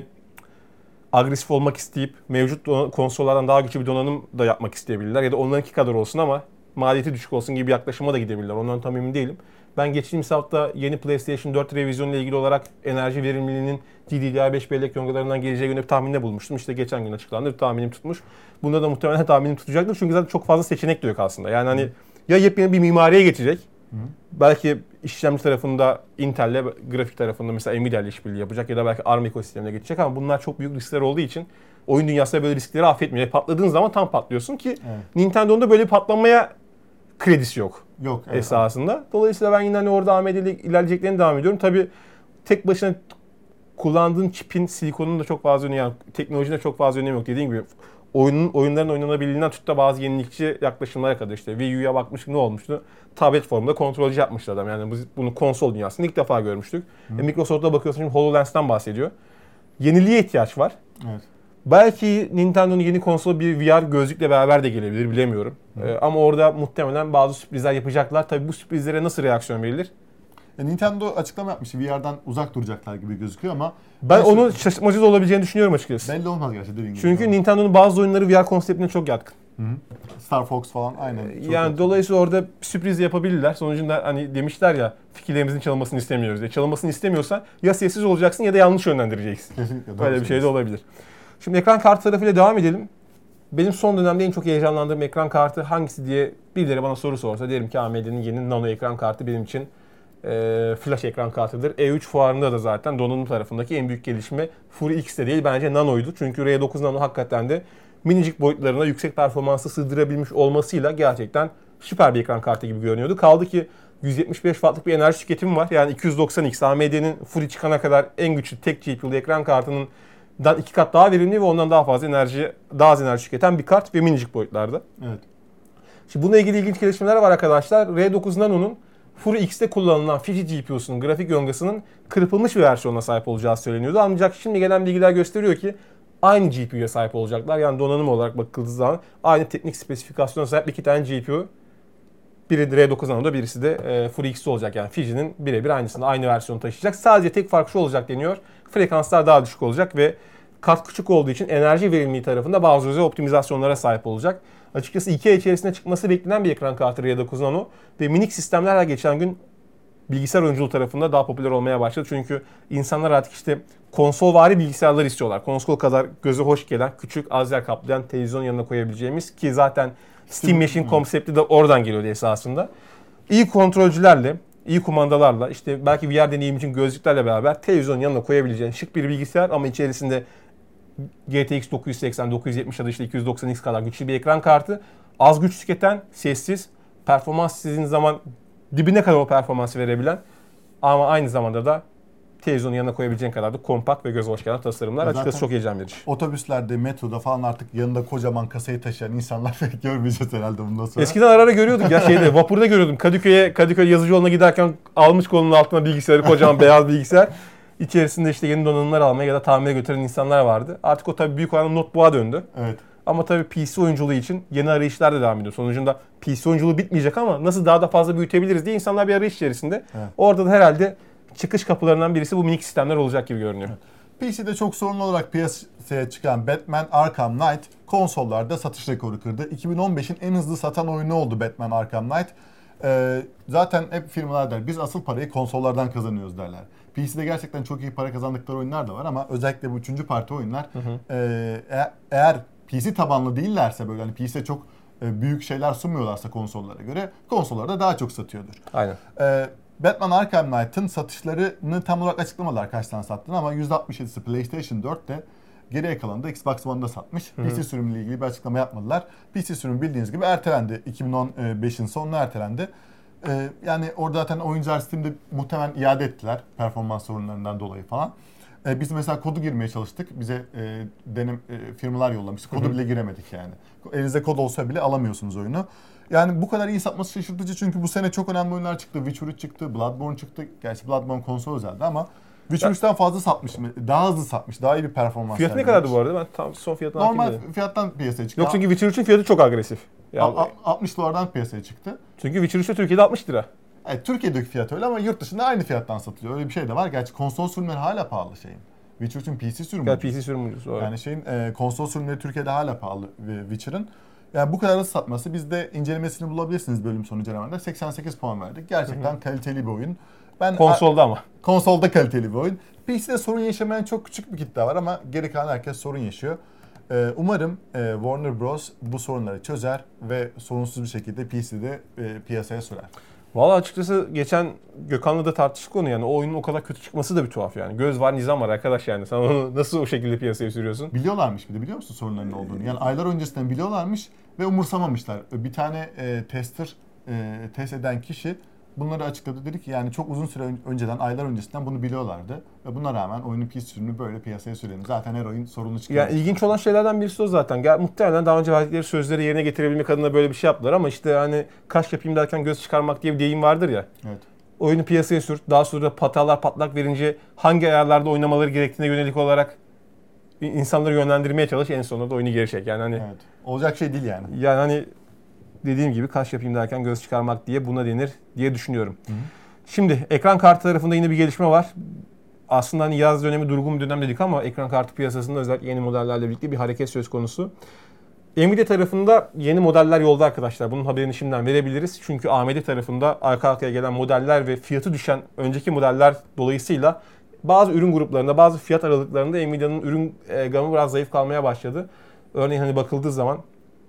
agresif olmak isteyip mevcut konsollardan daha güçlü bir donanım da yapmak isteyebilirler ya da onlarınki kadar olsun ama maliyeti düşük olsun gibi bir yaklaşıma da gidebilirler. Ondan tam emin değilim. Ben geçtiğimiz hafta yeni PlayStation 4 revizyonu ile ilgili olarak enerji verimliliğinin GDDR5 bellek yongalarından geleceği yönde bir tahminde bulmuştum. İşte geçen gün açıklandı. Tahminim tutmuş. Bunda da muhtemelen tahminim tutacaktır. Çünkü zaten çok fazla seçenek de yok aslında. Yani hani ya yepyeni bir mimariye geçecek. Belki işlemci tarafında Intel'le, grafik tarafında mesela Nvidia ile işbirliği yapacak ya da belki ARM ekosistemine geçecek ama bunlar çok büyük riskler olduğu için oyun dünyasında böyle riskleri affetmiyor. Patladığın zaman tam patlıyorsun ki Nintendo'nun da böyle bir patlamaya kredisi yok. Yok esasında. Evet. Dolayısıyla ben yine hani orada AMD ile ilerleyeceklerini devam ediyorum. Tabii tek başına kullandığın çipin, silikonun da çok fazla önemi, yani teknolojinin de çok fazla önemi yok. Dediğim gibi oyunların oynanabiliğinden tut da bazı yenilikçi yaklaşımlara kadar işte Wii U'ya bakmıştık ne olmuştu? Tablet formunda kontrolcü yapmıştı adam. Yani bunu konsol dünyasında ilk defa görmüştük. Microsoft'a bakıyorsun şimdi HoloLens'ten bahsediyor. Yeniliğe ihtiyaç var. Evet. Belki Nintendo'nun yeni konsolu bir VR gözlükle beraber de gelebilir bilemiyorum. Ama orada muhtemelen bazı sürprizler yapacaklar. Tabii bu sürprizlere nasıl reaksiyon verilir? Nintendo açıklama yapmıştı. VR'dan uzak duracaklar gibi gözüküyor ama Ben onun şaşırtmacı da olabileceğini düşünüyorum açıkçası. belli olmaz gerçekten dediğin gibi. Çünkü Nintendo'nun bazı oyunları VR konseptine çok yatkın. Star Fox falan aynen. Yani dolayısıyla orada sürpriz yapabilirler. Sonucunda hani demişler ya fikirlerimizin çalınmasını istemiyoruz. Çalınmasını istemiyorsan ya sessiz olacaksın ya da yanlış yönlendireceksin. Kesinlikle. Böyle bir şey de olabilir. Şimdi ekran kartı tarafıyla devam edelim. Benim son dönemde en çok heyecanlandığım ekran kartı hangisi diye birileri bana soru sorsa derim ki AMD'nin yeni Nano ekran kartı benim için flash ekran kartıdır. E3 fuarında da zaten donanım tarafındaki en büyük gelişme Fury X'te değil bence Nano'ydu. Çünkü R9 Nano hakikaten de minicik boyutlarına yüksek performansı sığdırabilmiş olmasıyla gerçekten süper bir ekran kartı gibi görünüyordu. Kaldı ki 175 wattlık bir enerji tüketimi var. Yani 290X AMD'nin Fury çıkana kadar en güçlü tek GPU'lu ekran kartının 2 kat daha verimli ve ondan daha fazla daha az enerji tüketen bir kart ve minicik boyutlarda. Evet. Şimdi bununla ilgili ilginç gelişmeler var arkadaşlar. R9 Nano'nun Fury X'te kullanılan Fiji GPU'sunun grafik yongasının kırpılmış bir versiyonuna sahip olacağı söyleniyordu. Ancak şimdi gelen bilgiler gösteriyor ki aynı GPU'ya sahip olacaklar. Yani donanım olarak bakıldığı zaman aynı teknik spesifikasyona sahip 2 tane GPU. Biri R9 Nano'da birisi de Fury X'te olacak. Yani Fiji'nin birebir aynısını aynı versiyonu taşıyacak. Sadece tek fark şu olacak deniyor. Frekanslar daha düşük olacak ve kart küçük olduğu için enerji verimliliği tarafında bazı özel optimizasyonlara sahip olacak. Açıkçası 2 ay içerisinde çıkması beklenen bir ekran kartı R9 Nano ve minik sistemler geçen gün bilgisayar oyunculuğu tarafında daha popüler olmaya başladı. Çünkü insanlar artık işte konsolvari bilgisayarlar istiyorlar. Konsol kadar göze hoş gelen, küçük, az yer kaplayan televizyon yanına koyabileceğimiz ki zaten Steam Machine konsepti de oradan geliyordu esasında. İyi kontrolcülerle, iyi kumandalarla, işte belki VR deneyim için gözlüklerle beraber televizyonun yanına koyabileceğin şık bir bilgisayar ama içerisinde GTX 980, 970 ya da işte 290X kadar güçlü bir ekran kartı. Az güç tüketen, sessiz, performans istediğiniz zaman dibine kadar o performansı verebilen ama aynı zamanda da televizyonun yanına koyabileceğin kadar da kompakt ve göze hoş gelen tasarımlar. Zaten açıkçası çok heyecan verici. Otobüslerde, metroda falan artık yanında kocaman kasayı taşıyan insanlar görmeyeceğiz herhalde bundan sonra. Eskiden ara ara görüyorduk ya vapurda görüyordum. Kadıköy Yazıcıoğlu'na giderken almış kolunun altına bilgisayarı, kocaman beyaz bilgisayar. İçerisinde işte yeni donanımlar almaya ya da tamire götüren insanlar vardı. Artık o tabii büyük oranda notebook'a döndü. Evet. Ama tabii PC oyunculuğu için yeni arayışlar da devam ediyor. Sonucunda PC oyunculuğu bitmeyecek ama nasıl daha da fazla büyütebiliriz diye insanlar bir arayış içerisinde. Evet. Orada da herhalde çıkış kapılarından birisi bu minik sistemler olacak gibi görünüyor. Evet. PC'de çok sorunlu olarak piyasaya çıkan Batman Arkham Knight konsollarda satış rekoru kırdı. 2015'in en hızlı satan oyunu oldu Batman Arkham Knight. Zaten hep firmalar der biz asıl parayı konsollardan kazanıyoruz derler. PC'de gerçekten çok iyi para kazandıkları oyunlar da var ama özellikle bu üçüncü parti oyunlar eğer PC tabanlı değillerse böyle hani PC'de çok büyük şeyler sunmuyorlarsa konsollara göre konsollarda daha çok satıyordur. Aynen. Batman Arkham Knight'ın satışlarını tam olarak açıklamadılar kaç tane sattığını ama %67'si PlayStation 4'te geriye kalanı da Xbox One'da satmış. PC sürümüyle ilgili bir açıklama yapmadılar. PC sürümü bildiğiniz gibi ertelendi. 2015'in sonuna ertelendi. Yani orada zaten oyuncular Steam'de muhtemelen iade ettiler performans sorunlarından dolayı falan. Biz mesela kodu girmeye çalıştık. Bize firmalar yollamıştı. Kodu bile giremedik yani. Elinizde kod olsa bile alamıyorsunuz oyunu. Yani bu kadar iyi satması şaşırtıcı çünkü bu sene çok önemli oyunlar çıktı. Witcher 3 çıktı, Bloodborne çıktı. Gerçi Bloodborne konsol özeldi ama Witcher 3'ten fazla satmış, daha hızlı satmış, daha iyi bir performans. Fiyatı ne kadardı bu arada? Ben tam son fiyatını normal fiyattan piyasaya çıktı. Yok çünkü Witcher 3'ün fiyatı çok agresif. Yani, $60'dan piyasaya çıktı. Çünkü Witcher 3'te Türkiye'de 60 lira. Evet, Türkiye'deki fiyat öyle ama yurt dışında aynı fiyattan satılıyor. Öyle bir şey de var. Gerçi konsol sürümleri hala pahalı şeyin. Witcher 3'ün PC sürümü. Yani PC sürümü ucuz. Yani konsol sürümleri Türkiye'de hala pahalı Witcher'ın. Yani bu kadar hızlı satması bizde incelemesini bulabilirsiniz bölüm sonu incelemende. 88 puan verdik. Gerçekten kaliteli bir oyun. Konsolda ama. Konsolda kaliteli bir oyun. PC'de sorun yaşamayan çok küçük bir kitle var ama geri kalan herkes sorun yaşıyor. Umarım Warner Bros. Bu sorunları çözer ve sorunsuz bir şekilde PC'de piyasaya sürer. Valla açıkçası geçen Gökhan'la da tartıştık onu yani. O oyunun o kadar kötü çıkması da bir tuhaf yani. Göz var, nizam var arkadaş yani. Sen onu nasıl o şekilde piyasaya sürüyorsun? Biliyorlarmış bir de biliyor musun sorunların olduğunu? Yani aylar öncesinden biliyorlarmış ve umursamamışlar. Bir tane test eden kişi bunları açıkladı. Dedi ki yani çok uzun süre önceden, aylar öncesinden bunu biliyorlardı. Ve buna rağmen oyunun PC sürümünü böyle piyasaya sürelim. Zaten her oyun sorunlu çıkıyor. Yani ilginç olan şeylerden birisi o zaten. Muhtemelen daha önce verdikleri sözleri yerine getirebilmek adına böyle bir şey yaptılar ama işte hani kaş yapayım derken göz çıkarmak diye bir deyim vardır ya. Evet. Oyunu piyasaya sür. Daha sonra hatalar patlak verince hangi ayarlarda oynamaları gerektiğine yönelik olarak insanları yönlendirmeye çalış. En sonunda da oyunu geri çek. Yani hani evet. Olacak şey değil yani. Yani hani dediğim gibi kaş yapayım derken göz çıkarmak diye buna denir diye düşünüyorum. Hı. Şimdi ekran kartı tarafında yine bir gelişme var. Aslında hani yaz dönemi durgun bir dönem dedik ama ekran kartı piyasasında özellikle yeni modellerle birlikte bir hareket söz konusu. Nvidia tarafında yeni modeller yolda arkadaşlar. Bunun haberini şimdiden verebiliriz. Çünkü AMD tarafında arka arkaya gelen modeller ve fiyatı düşen önceki modeller dolayısıyla bazı ürün gruplarında, bazı fiyat aralıklarında Nvidia'nın ürün gamı biraz zayıf kalmaya başladı. Örneğin hani bakıldığı zaman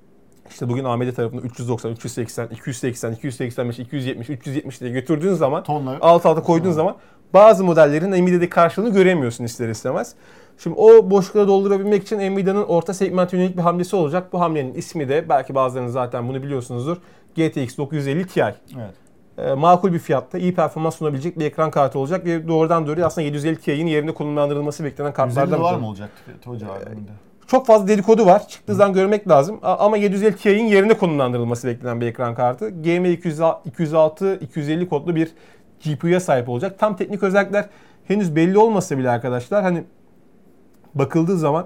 işte bugün AMD tarafında 390, 380, 280, 285, 270, 370 diye götürdüğün zaman, alt alta koyduğun zaman bazı modellerin Nvidia'daki karşılığını göremiyorsun ister istemez. Şimdi o boşlukları doldurabilmek için Nvidia'nın orta segment yönelik bir hamlesi olacak. Bu hamlenin ismi de belki bazılarınız zaten bunu biliyorsunuzdur. GTX 950 Ti. Evet. Makul bir fiyatta iyi performans sunabilecek bir ekran kartı olacak ve doğrudan doğruya aslında 750 Ti'nin yerinde konumlandırılması beklenen kartlardan. 150 var mı olacak fiyatı o civarında? Çok fazla dedikodu var. Çıktığı zaman görmek lazım. Ama 750 Ti'nin yerine konumlandırılması beklenen bir ekran kartı. GM 206, 250 kodlu bir GPU'ya sahip olacak. Tam teknik özellikler henüz belli olmasa bile arkadaşlar hani bakıldığı zaman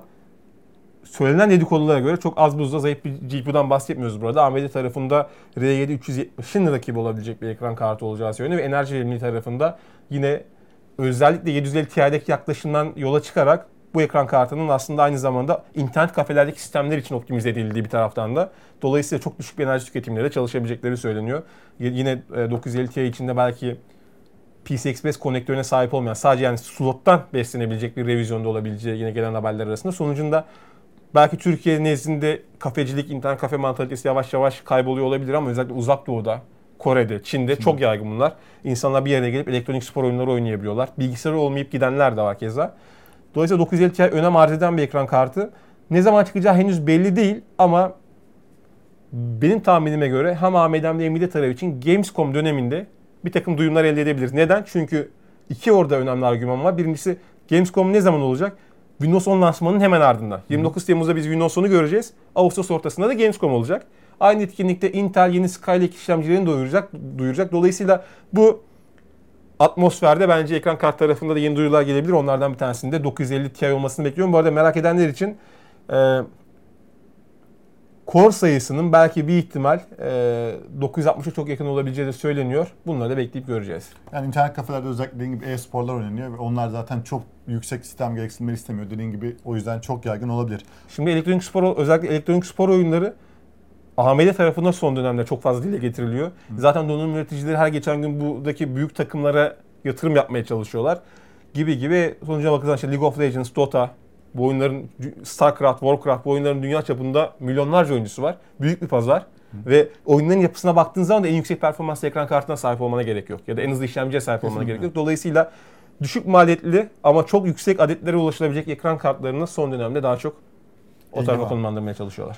söylenen dedikodulara göre çok az buzda zayıf bir GPU'dan bahsetmiyoruz burada. AMD tarafında R7 370'in rakibi olabilecek bir ekran kartı olacağı söyleniyor ve enerji verimliliği tarafında yine özellikle 750 Ti'deki yaklaşımdan yola çıkarak bu ekran kartının aslında aynı zamanda internet kafelerdeki sistemler için optimize edildiği bir taraftan da. Dolayısıyla çok düşük bir enerji tüketimleri çalışabilecekleri söyleniyor. Yine 950 Ti içinde belki PCI Express konektörüne sahip olmayan, sadece yani slottan beslenebilecek bir revizyonda olabileceği yine gelen haberler arasında. Sonucunda belki Türkiye nezdinde kafecilik, internet kafe mantalitesi yavaş yavaş kayboluyor olabilir ama özellikle Uzak Doğu'da, Kore'de, Çin'de çok yaygın bunlar. İnsanlar bir yere gelip elektronik spor oyunları oynayabiliyorlar. Bilgisayarı olmayıp gidenler de var keza. Dolayısıyla 950 Ti önem arz eden bir ekran kartı. Ne zaman çıkacağı henüz belli değil ama benim tahminime göre hem AMD hem de Nvidia tarafı için Gamescom döneminde bir takım duyumlar elde edebiliriz. Neden? Çünkü iki orada önemli argüman var. Birincisi Gamescom ne zaman olacak? Windows 10 lansmanının hemen ardından. 29 Temmuz'da biz Windows 10'u göreceğiz. Ağustos ortasında da Gamescom olacak. Aynı etkinlikte Intel yeni Skylake işlemcilerini duyuracak. Dolayısıyla bu atmosferde bence ekran kart tarafında da yeni duyurular gelebilir. Onlardan bir tanesinde 950 Ti olmasını bekliyorum. Bu arada merak edenler için core sayısının belki bir ihtimal 960'a çok yakın olabileceği de söyleniyor. Bunları da bekleyip göreceğiz. Yani internet kafelerde özellikle dediğin gibi e-sporlar oynanıyor ve onlar zaten çok yüksek sistem gereksinimleri istemiyor. Dediğin gibi o yüzden çok yaygın olabilir. Şimdi özellikle elektronik spor oyunları AMD tarafında son dönemde çok fazla dile getiriliyor. Zaten donanım üreticileri her geçen gün buradaki büyük takımlara yatırım yapmaya çalışıyorlar. Gibi sonucuna bakılan işte League of Legends, Dota, bu oyunların StarCraft, Warcraft bu oyunların dünya çapında milyonlarca oyuncusu var. Büyük bir pazar. Ve oyunların yapısına baktığın zaman da en yüksek performanslı ekran kartına sahip olmana gerek yok. Ya da en hızlı işlemciye sahip olmana gerek yok. Dolayısıyla düşük maliyetli ama çok yüksek adetlere ulaşılabilecek ekran kartlarını son dönemde daha çok o tarafa konumlandırmaya çalışıyorlar.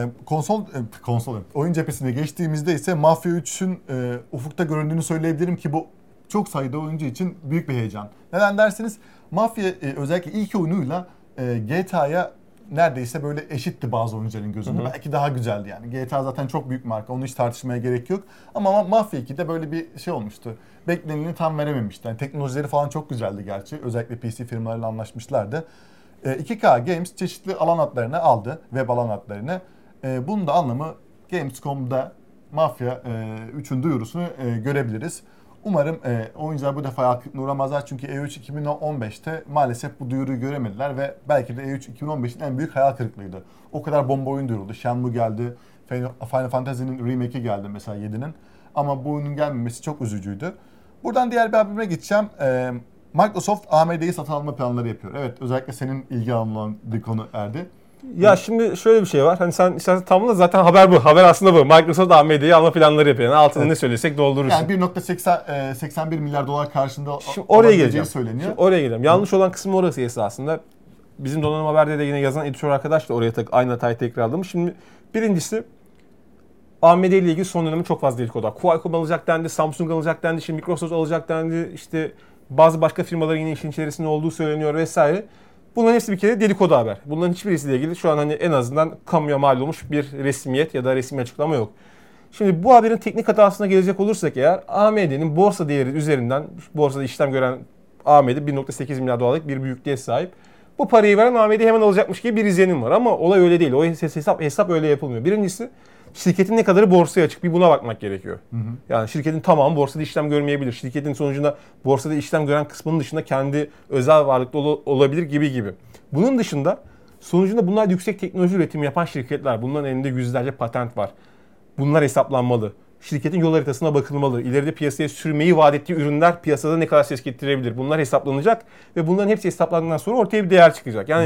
Oyun cephesine geçtiğimizde ise Mafia 3'ün ufukta göründüğünü söyleyebilirim ki bu çok sayıda oyuncu için büyük bir heyecan. Neden derseniz Mafia özellikle ilk oyunuyla GTA'ya neredeyse böyle eşitti bazı oyuncuların gözünde. Hı hı. Belki daha güzeldi yani. GTA zaten çok büyük marka. Onu hiç tartışmaya gerek yok. Ama Mafia 2'de böyle bir şey olmuştu. Bekleneni tam verememişti. Yani teknolojileri falan çok güzeldi gerçi. Özellikle PC firmalarıyla anlaşmışlardı. 2K Games çeşitli alan adlarını aldı. Web alan adlarını. Bunun da anlamı Gamescom'da Mafia 3'ün duyurusunu görebiliriz. Umarım oyuncular bu defa haklıkla uğramazlar çünkü E3 2015'te maalesef bu duyuruyu göremediler ve belki de E3 2015'in en büyük hayal kırıklığıydı. O kadar bomba oyun duyuruldu. Shenmue geldi, Final Fantasy'nin remake'i geldi mesela 7'nin. Ama bu oyunun gelmemesi çok üzücüydü. Buradan diğer bir haberime gideceğim. Microsoft AMD'yi satın alma planları yapıyor. Evet, özellikle senin ilgi alanın bir konu Erdi. Ya şimdi şöyle bir şey var. Hani sen istersen tamamla zaten haber bu. Haber aslında bu. Microsoft AMD'yi alma planları yapıyor. Yani altını ne söylesek doldurursun. Yani 1.81 milyar dolar karşında şimdi oraya geleceğim. Söyleniyor. Şimdi oraya geleceğim. Yanlış olan kısmı orası esasında. Bizim Donanım Haber'de de yine yazan editör arkadaş da oraya aynı hatayı tekrarlamış. Şimdi birincisi AMD ile ilgili son dönemde çok fazla dedikodu var. Qualcomm alacak dendi, Samsung alacak dendi, şimdi Microsoft alacak dendi. İşte bazı başka firmaların yine işin içerisinde olduğu söyleniyor vesaire. Bunların hepsi bir kere dedikodu haber. Bunların hiçbirisiyle ilgili şu an hani en azından kamuya mal olmuş bir resmiyet ya da resmi açıklama yok. Şimdi bu haberin teknik hatasına gelecek olursak eğer AMD'nin borsa değeri üzerinden, borsada işlem gören AMD 1.8 milyar dolarlık bir büyüklüğe sahip. Bu parayı veren AMD hemen alacakmış gibi bir izlenim var ama olay öyle değil. O hesap öyle yapılmıyor. Birincisi şirketin ne kadarı borsaya açık bir buna bakmak gerekiyor. Yani şirketin tamamı borsada işlem görmeyebilir. Şirketin sonucunda borsada işlem gören kısmının dışında kendi özel varlıklı olabilir gibi. Bunun dışında sonucunda bunlar yüksek teknoloji üretimi yapan şirketler. Bunların elinde yüzlerce patent var. Bunlar hesaplanmalı. Şirketin yol haritasına bakılmalı. İleride piyasaya sürmeyi vaat ettiği ürünler piyasada ne kadar ses getirebilir? Bunlar hesaplanacak ve bunların hepsi hesaplandıktan sonra ortaya bir değer çıkacak. Yani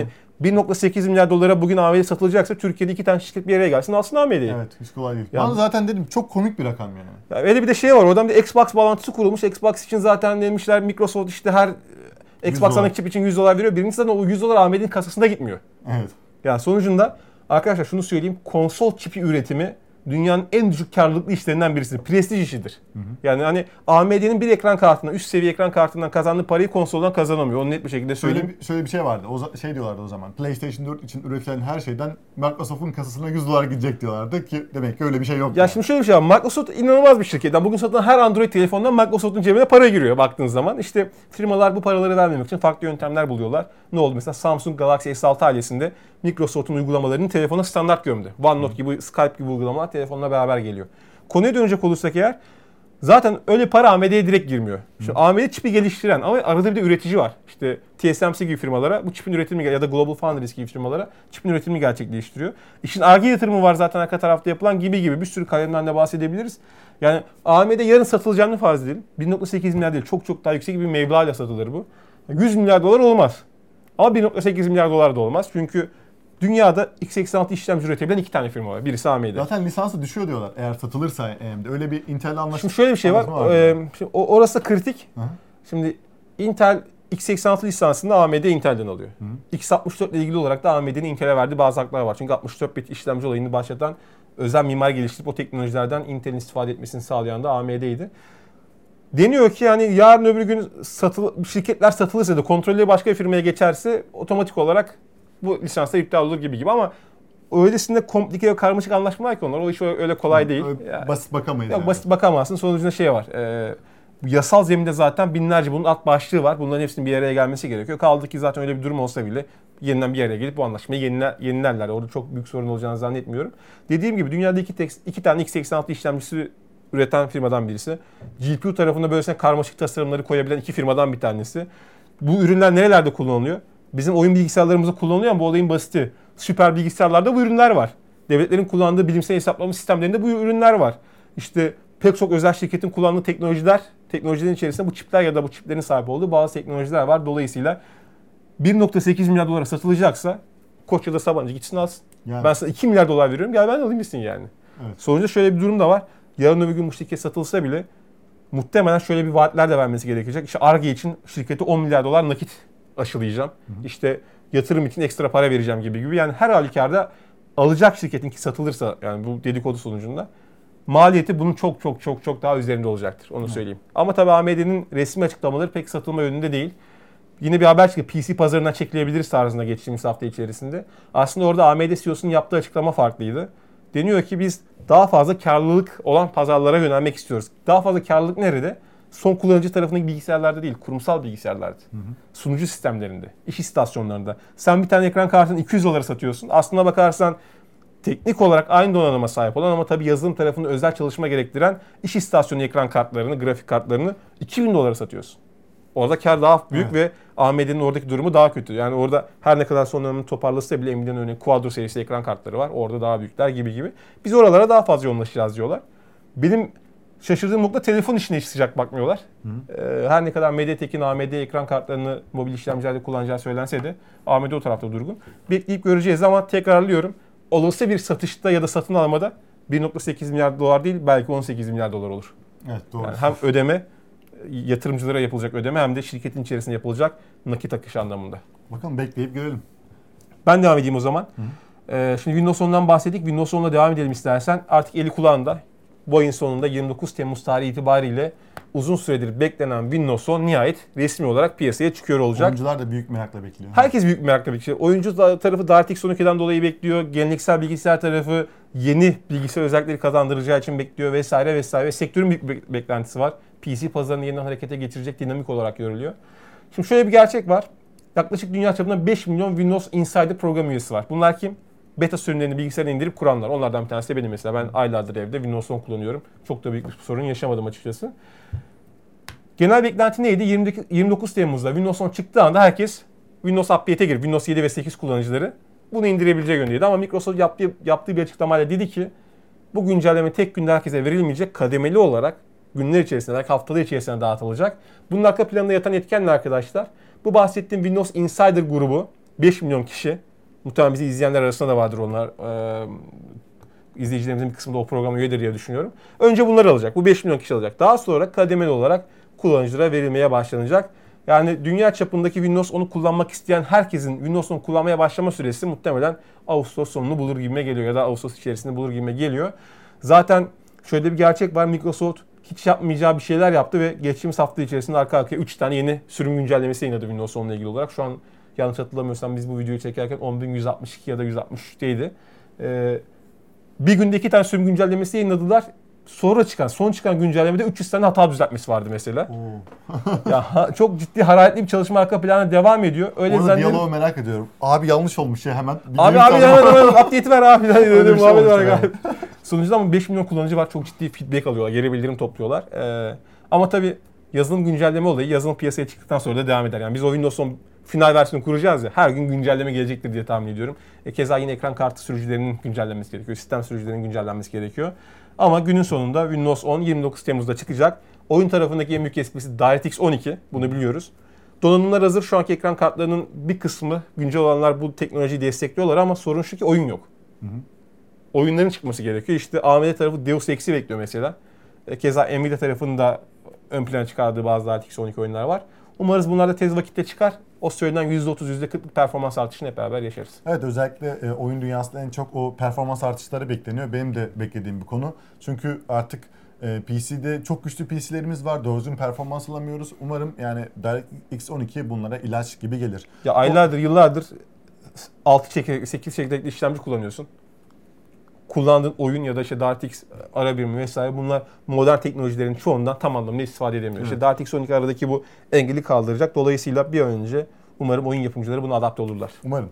1.8 milyar dolara bugün AMD satılacaksa Türkiye'de 2 tane şirket bir araya gelsin alsın AMD'yi. Evet, hiç kolay değil. Yani, ben zaten dedim çok komik bir rakam yani. Ya öyle bir de şey var. Oradan bir Xbox bağlantısı kurulmuş. Xbox için zaten demişler Microsoft işte her Xbox ana çip için $100 veriyor. Birincisi zaten o $100 AMD'nin kasasında gitmiyor. Evet. Yani sonucunda arkadaşlar şunu söyleyeyim. Konsol çipi üretimi dünyanın en düşük karlılıklı işlerinden birisidir. Prestij işidir. Yani hani AMD'nin bir ekran kartından, üst seviye ekran kartından kazandığı parayı konsoldan kazanamıyor. Onu net bir şekilde söyleyeyim. Şöyle bir şey vardı. Şey diyorlardı o zaman. PlayStation 4 için üretilen her şeyden Microsoft'un kasasına $100 gidecek diyorlardı ki demek ki öyle bir şey yok. Ya şimdi şöyle bir şey var. Microsoft inanılmaz bir şirket. Yani bugün satılan her Android telefondan Microsoft'un cebine para giriyor baktığın zaman. İşte firmalar bu paraları vermemek için farklı yöntemler buluyorlar. Ne oldu mesela Samsung Galaxy S6 ailesinde Microsoft'un uygulamalarını telefona standart gömdü. OneNote gibi, Skype gibi uygulamalar telefonla beraber geliyor. Konuya dönecek olursak eğer zaten öyle para AMD'ye direkt girmiyor. Şu AMD çipi geliştiren ama arada bir de üretici var. İşte TSMC gibi firmalara bu çipin üretimi ya da Global Foundries gibi firmalara çipin üretimini gerçekleştiriyor. İşin Ar-Ge yatırımı var zaten arka tarafta yapılan gibi bir sürü kalemden de bahsedebiliriz. Yani AMD yarın satılacağını farz edelim. 1.8 milyar değil çok daha yüksek bir meblağla satılır bu. 100 milyar dolar olmaz. Ama 1.8 milyar dolar da olmaz. Çünkü dünyada x86 işlemci üretebilen 2 tane firma var. Birisi AMD. Zaten lisansı düşüyor diyorlar eğer satılırsa AMD. Öyle bir Intel'le anlaşma. Şimdi şöyle bir şey var. Şimdi orası da kritik. Hı-hı. Şimdi Intel x86 lisansını AMD Intel'den alıyor. Hı-hı. x64 ile ilgili olarak da AMD'nin Intel'e verdiği bazı haklar var. Çünkü 64 bit işlemci olayını başlatan özel mimar geliştirip o teknolojilerden Intel'in istifade etmesini sağlayan da AMD'ydi. Deniyor ki yani yarın öbür gün şirketler satılırsa da kontrolü başka bir firmaya geçerse otomatik olarak bu lisanslar iptal olur gibi ama öylesinde komplike ve karmaşık anlaşmalar ki onlar. O iş öyle kolay değil. Basit bakamayız. Yok, yani. Basit bakamazsın. Sonucunda şey var. Yasal zeminde zaten binlerce bunun alt başlığı var. Bunların hepsinin bir araya gelmesi gerekiyor. Kaldı ki zaten öyle bir durum olsa bile yeniden bir araya gelip bu anlaşmayı yenilerler. Orada çok büyük sorun olacağını zannetmiyorum. Dediğim gibi dünyada iki tane x86 işlemcisi üreten firmadan birisi. GPU tarafında böylesine karmaşık tasarımları koyabilen 2 firmadan bir tanesi. Bu ürünler nerelerde kullanılıyor? Bizim oyun bilgisayarlarımızda kullanılıyor ama bu olayın basiti. Süper bilgisayarlarda bu ürünler var. Devletlerin kullandığı bilimsel hesaplama sistemlerinde bu ürünler var. İşte pek çok özel şirketin kullandığı teknolojilerin içerisinde bu çipler ya da bu çiplerin sahip olduğu bazı teknolojiler var. Dolayısıyla 1.8 milyar dolara satılacaksa Koç ya da Sabancı gitsin alsın. Yani. Ben sana 2 milyar dolar veriyorum gel ben alayım gitsin yani. Evet. Sonuçta şöyle bir durum da var. Yarın öbür gün bu şirket satılsa bile muhtemelen şöyle bir vaatler de vermesi gerekecek. İşte Ar-Ge için şirkete 10 milyar dolar nakit aşılayacağım. İşte yatırım için ekstra para vereceğim gibi. Yani her halükarda alacak şirketin ki satılırsa yani bu dedikodu sonucunda maliyeti bunun çok daha üzerinde olacaktır. Onu söyleyeyim. Ama tabii AMD'nin resmi açıklamaları pek satılma yönünde değil. Yine bir haber çıktı. PC pazarından çekilebiliriz tarzında geçtiğimiz hafta içerisinde. Aslında orada AMD CEO'sunun yaptığı açıklama farklıydı. Deniyor ki biz daha fazla karlılık olan pazarlara yönelmek istiyoruz. Daha fazla karlılık nerede? Son kullanıcı tarafındaki bilgisayarlarda değil, kurumsal bilgisayarlarda. Sunucu sistemlerinde, iş istasyonlarında. Sen bir tane ekran kartını $200 satıyorsun. Aslına bakarsan teknik olarak aynı donanıma sahip olan ama tabii yazılım tarafında özel çalışma gerektiren iş istasyonu ekran kartlarını, grafik kartlarını $2000 satıyorsun. Orada kar daha büyük ve AMD'nin oradaki durumu daha kötü. Yani orada her ne kadar son dönemini toparlasa bile Nvidia'nın örneğin Quadro serisi ekran kartları var. Orada daha büyükler gibi. Biz oralara daha fazla yoğunlaşacağız diyorlar. Benim şaşırdığım nokta telefon işine hiç sıcak bakmıyorlar. Her ne kadar MediaTek'in AMD ekran kartlarını mobil işlemcilerde kullanacağı söylense de AMD o tarafta durgun. Bekleyip göreceğiz ama tekrarlıyorum. Olası bir satışta ya da satın almada 1.8 milyar dolar değil belki 18 milyar dolar olur. Evet doğru. Yani hem ödeme, yatırımcılara yapılacak ödeme hem de şirketin içerisinde yapılacak nakit akışı anlamında. Bakalım bekleyip görelim. Ben devam edeyim o zaman. Şimdi Windows 10'dan bahsettik. Windows 10'la devam edelim istersen. Artık eli kulağında. Bu ayın sonunda 29 Temmuz tarihi itibariyle uzun süredir beklenen Windows 10 nihayet resmi olarak piyasaya çıkıyor olacak. Oyuncular da büyük merakla bekliyor. Herkes büyük merakla bekliyor. Oyuncu tarafı DirectX 12'den dolayı bekliyor. Geleneksel bilgisayar tarafı yeni bilgisayar özellikleri kazandıracağı için bekliyor vesaire vesaire. Ve sektörün büyük bir beklentisi var. PC pazarını yeniden harekete getirecek dinamik olarak görülüyor. Şimdi şöyle bir gerçek var. Yaklaşık dünya çapında 5 milyon Windows Insider program üyesi var. Bunlar kim? Beta sürümlerini bilgisayara indirip kuranlar. Onlardan bir tanesi de benim mesela. Ben aylardır evde Windows 10 kullanıyorum. Çok da büyük bir sorun yaşamadım açıkçası. Genel beklenti neydi? 29 Temmuz'da Windows 10 çıktığı anda herkes Windows Update'e girip Windows 7 ve 8 kullanıcıları bunu indirebileceği yönündeydi. Ama Microsoft yaptığı bir açıklamayla dedi ki bu güncelleme tek günde herkese verilmeyecek, kademeli olarak günler içerisinde, haftalar içerisinde dağıtılacak. Bunun arka planında yatan etken ne arkadaşlar? Bu bahsettiğim Windows Insider grubu 5 milyon kişi. Muhtemelen bizi izleyenler arasında da vardır onlar. İzleyicilerimizin bir kısmı da o programa üyedir diye düşünüyorum. Önce bunları alacak. Bu 5 milyon kişi alacak. Daha sonra kademeli olarak kullanıcılara verilmeye başlanacak. Yani dünya çapındaki Windows 10'u kullanmak isteyen herkesin Windows 10'u kullanmaya başlama süresi muhtemelen Ağustos sonunu bulur gibime geliyor ya da Ağustos içerisinde bulur gibime geliyor. Zaten şöyle bir gerçek var. Microsoft hiç yapmayacağı bir şeyler yaptı ve geçtiğimiz hafta içerisinde arka arkaya 3 tane yeni sürüm güncellemesi yayınladı Windows 10 ile ilgili olarak. Şu an yanlış hatırlamıyorsam biz bu videoyu çekerken 10.162 ya da 163'teydi. Bir günde 2 tane sürüm güncellemesi yayınladılar. Sonra son çıkan güncellemede 300 tane hata düzeltmesi vardı mesela. Ya çok ciddi hararetli bir çalışma arka plana devam ediyor. Öyle Orada diyaloğu merak ediyorum. Abi yanlış olmuş ya hemen. Abi hemen update'i ver abi. Öyle bir şey muhabbet var yani. galiba. Sonuçta ama 5 milyon kullanıcı var. Çok ciddi feedback alıyorlar. Geri bildirim topluyorlar. Ama tabii yazılım güncelleme olayı yazılım piyasaya çıktıktan sonra da devam eder. Yani biz o Windows 10 final versiyonu kuracağız ya, her gün güncelleme gelecektir diye tahmin ediyorum. Keza yine ekran kartı sürücülerinin güncellenmesi gerekiyor. Sistem sürücülerinin güncellenmesi gerekiyor. Ama günün sonunda Windows 10 29 Temmuz'da çıkacak. Oyun tarafındaki en büyük esprisi DirectX 12. Bunu biliyoruz. Donanımlar hazır. Şu anki ekran kartlarının bir kısmı, güncel olanlar bu teknolojiyi destekliyorlar ama sorun şu ki oyun yok. Oyunların çıkması gerekiyor. İşte AMD tarafı Deus Ex'i bekliyor mesela. Keza Nvidia tarafının da ön plana çıkardığı bazı DirectX 12 oyunlar var. Umarız bunlar da tez vakitte çıkar. O söylenen %30, %40'lık performans artışını hep beraber yaşarız. Evet, özellikle oyun dünyasında en çok o performans artışları bekleniyor. Benim de beklediğim bir konu. Çünkü artık PC'de çok güçlü PC'lerimiz var. Doğru düzgün performans alamıyoruz. Umarım yani DirectX 12 bunlara ilaç gibi gelir. Ya aylardır, yıllardır 6 çekirdekli, 8 çekirdekli işlemci kullanıyorsun. Kullandığın oyun ya da işte DirectX ara birimi vesaire, bunlar modern teknolojilerin çoğundan tam anlamıyla istifade edemiyor. Evet. İşte DirectX 12 aradaki bu engeli kaldıracak. Dolayısıyla bir an önce umarım oyun yapımcıları buna adapte olurlar. Umarım.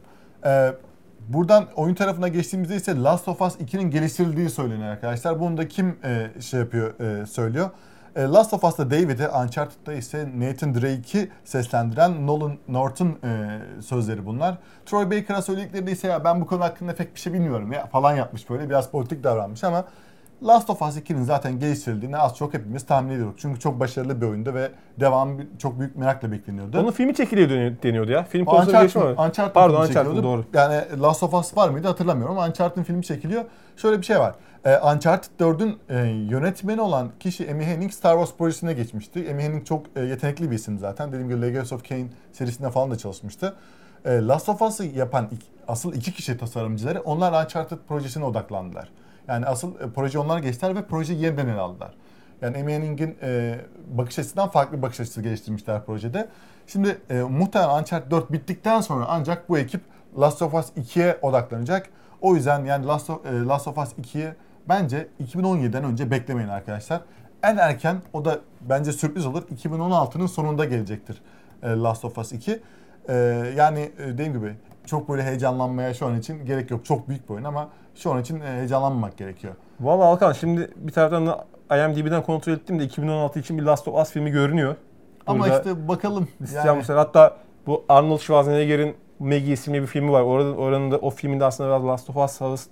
Buradan oyun tarafına geçtiğimizde ise Last of Us 2'nin geliştirildiği söyleniyor arkadaşlar. Bunu da kim söylüyor? Last of Us'ta David'i, Uncharted'da ise Nathan Drake'i seslendiren Nolan North'un sözleri bunlar. Troy Baker'a söyledikleri de ise ya ben bu konu hakkında pek bir şey bilmiyorum ya falan yapmış, böyle biraz politik davranmış ama Last of Us 2'nin zaten geliştirildiğini az çok hepimiz tahmin ediyorduk. Çünkü çok başarılı bir oyundu ve devamı çok büyük merakla bekleniyordu. Onun filmi çekiliyor deniyordu ya. Film konusunda geçme mi? Uncharted doğru. Yani Last of Us var mıydı hatırlamıyorum ama Uncharted'ın filmi çekiliyor. Şöyle bir şey var. Uncharted 4'ün yönetmeni olan kişi Amy Hennig Star Wars projesine geçmişti. Amy Hennig çok yetenekli bir isim zaten. Dediğim gibi Legacy of Kain serisinde falan da çalışmıştı. Last of Us'ı yapan asıl iki kişi tasarımcıları, onlar Uncharted projesine odaklandılar. Yani asıl proje onlara geçtiler ve projeyi yeniden ele aldılar. Yani Amy Hennig'in bakış açısından farklı bir bakış açısı geliştirmişler projede. Şimdi muhtemelen Uncharted 4 bittikten sonra ancak bu ekip Last of Us 2'ye odaklanacak. O yüzden yani Last of Us 2'yi bence 2017'den önce beklemeyin arkadaşlar. En erken, o da bence sürpriz olur, 2016'nın sonunda gelecektir Last of Us 2. Yani dediğim gibi çok böyle heyecanlanmaya şu an için gerek yok. Çok büyük bir oyun ama şu an için heyecanlanmamak gerekiyor. Vallahi Alkan, şimdi bir taraftan da IMDb'den kontrol ettim de 2016 için bir Last of Us filmi görünüyor. Ama işte bakalım. Yani. Hatta bu Arnold Schwarzenegger'in Maggie isimli bir filmi var. Oranın da o filminde aslında biraz Last of Us havası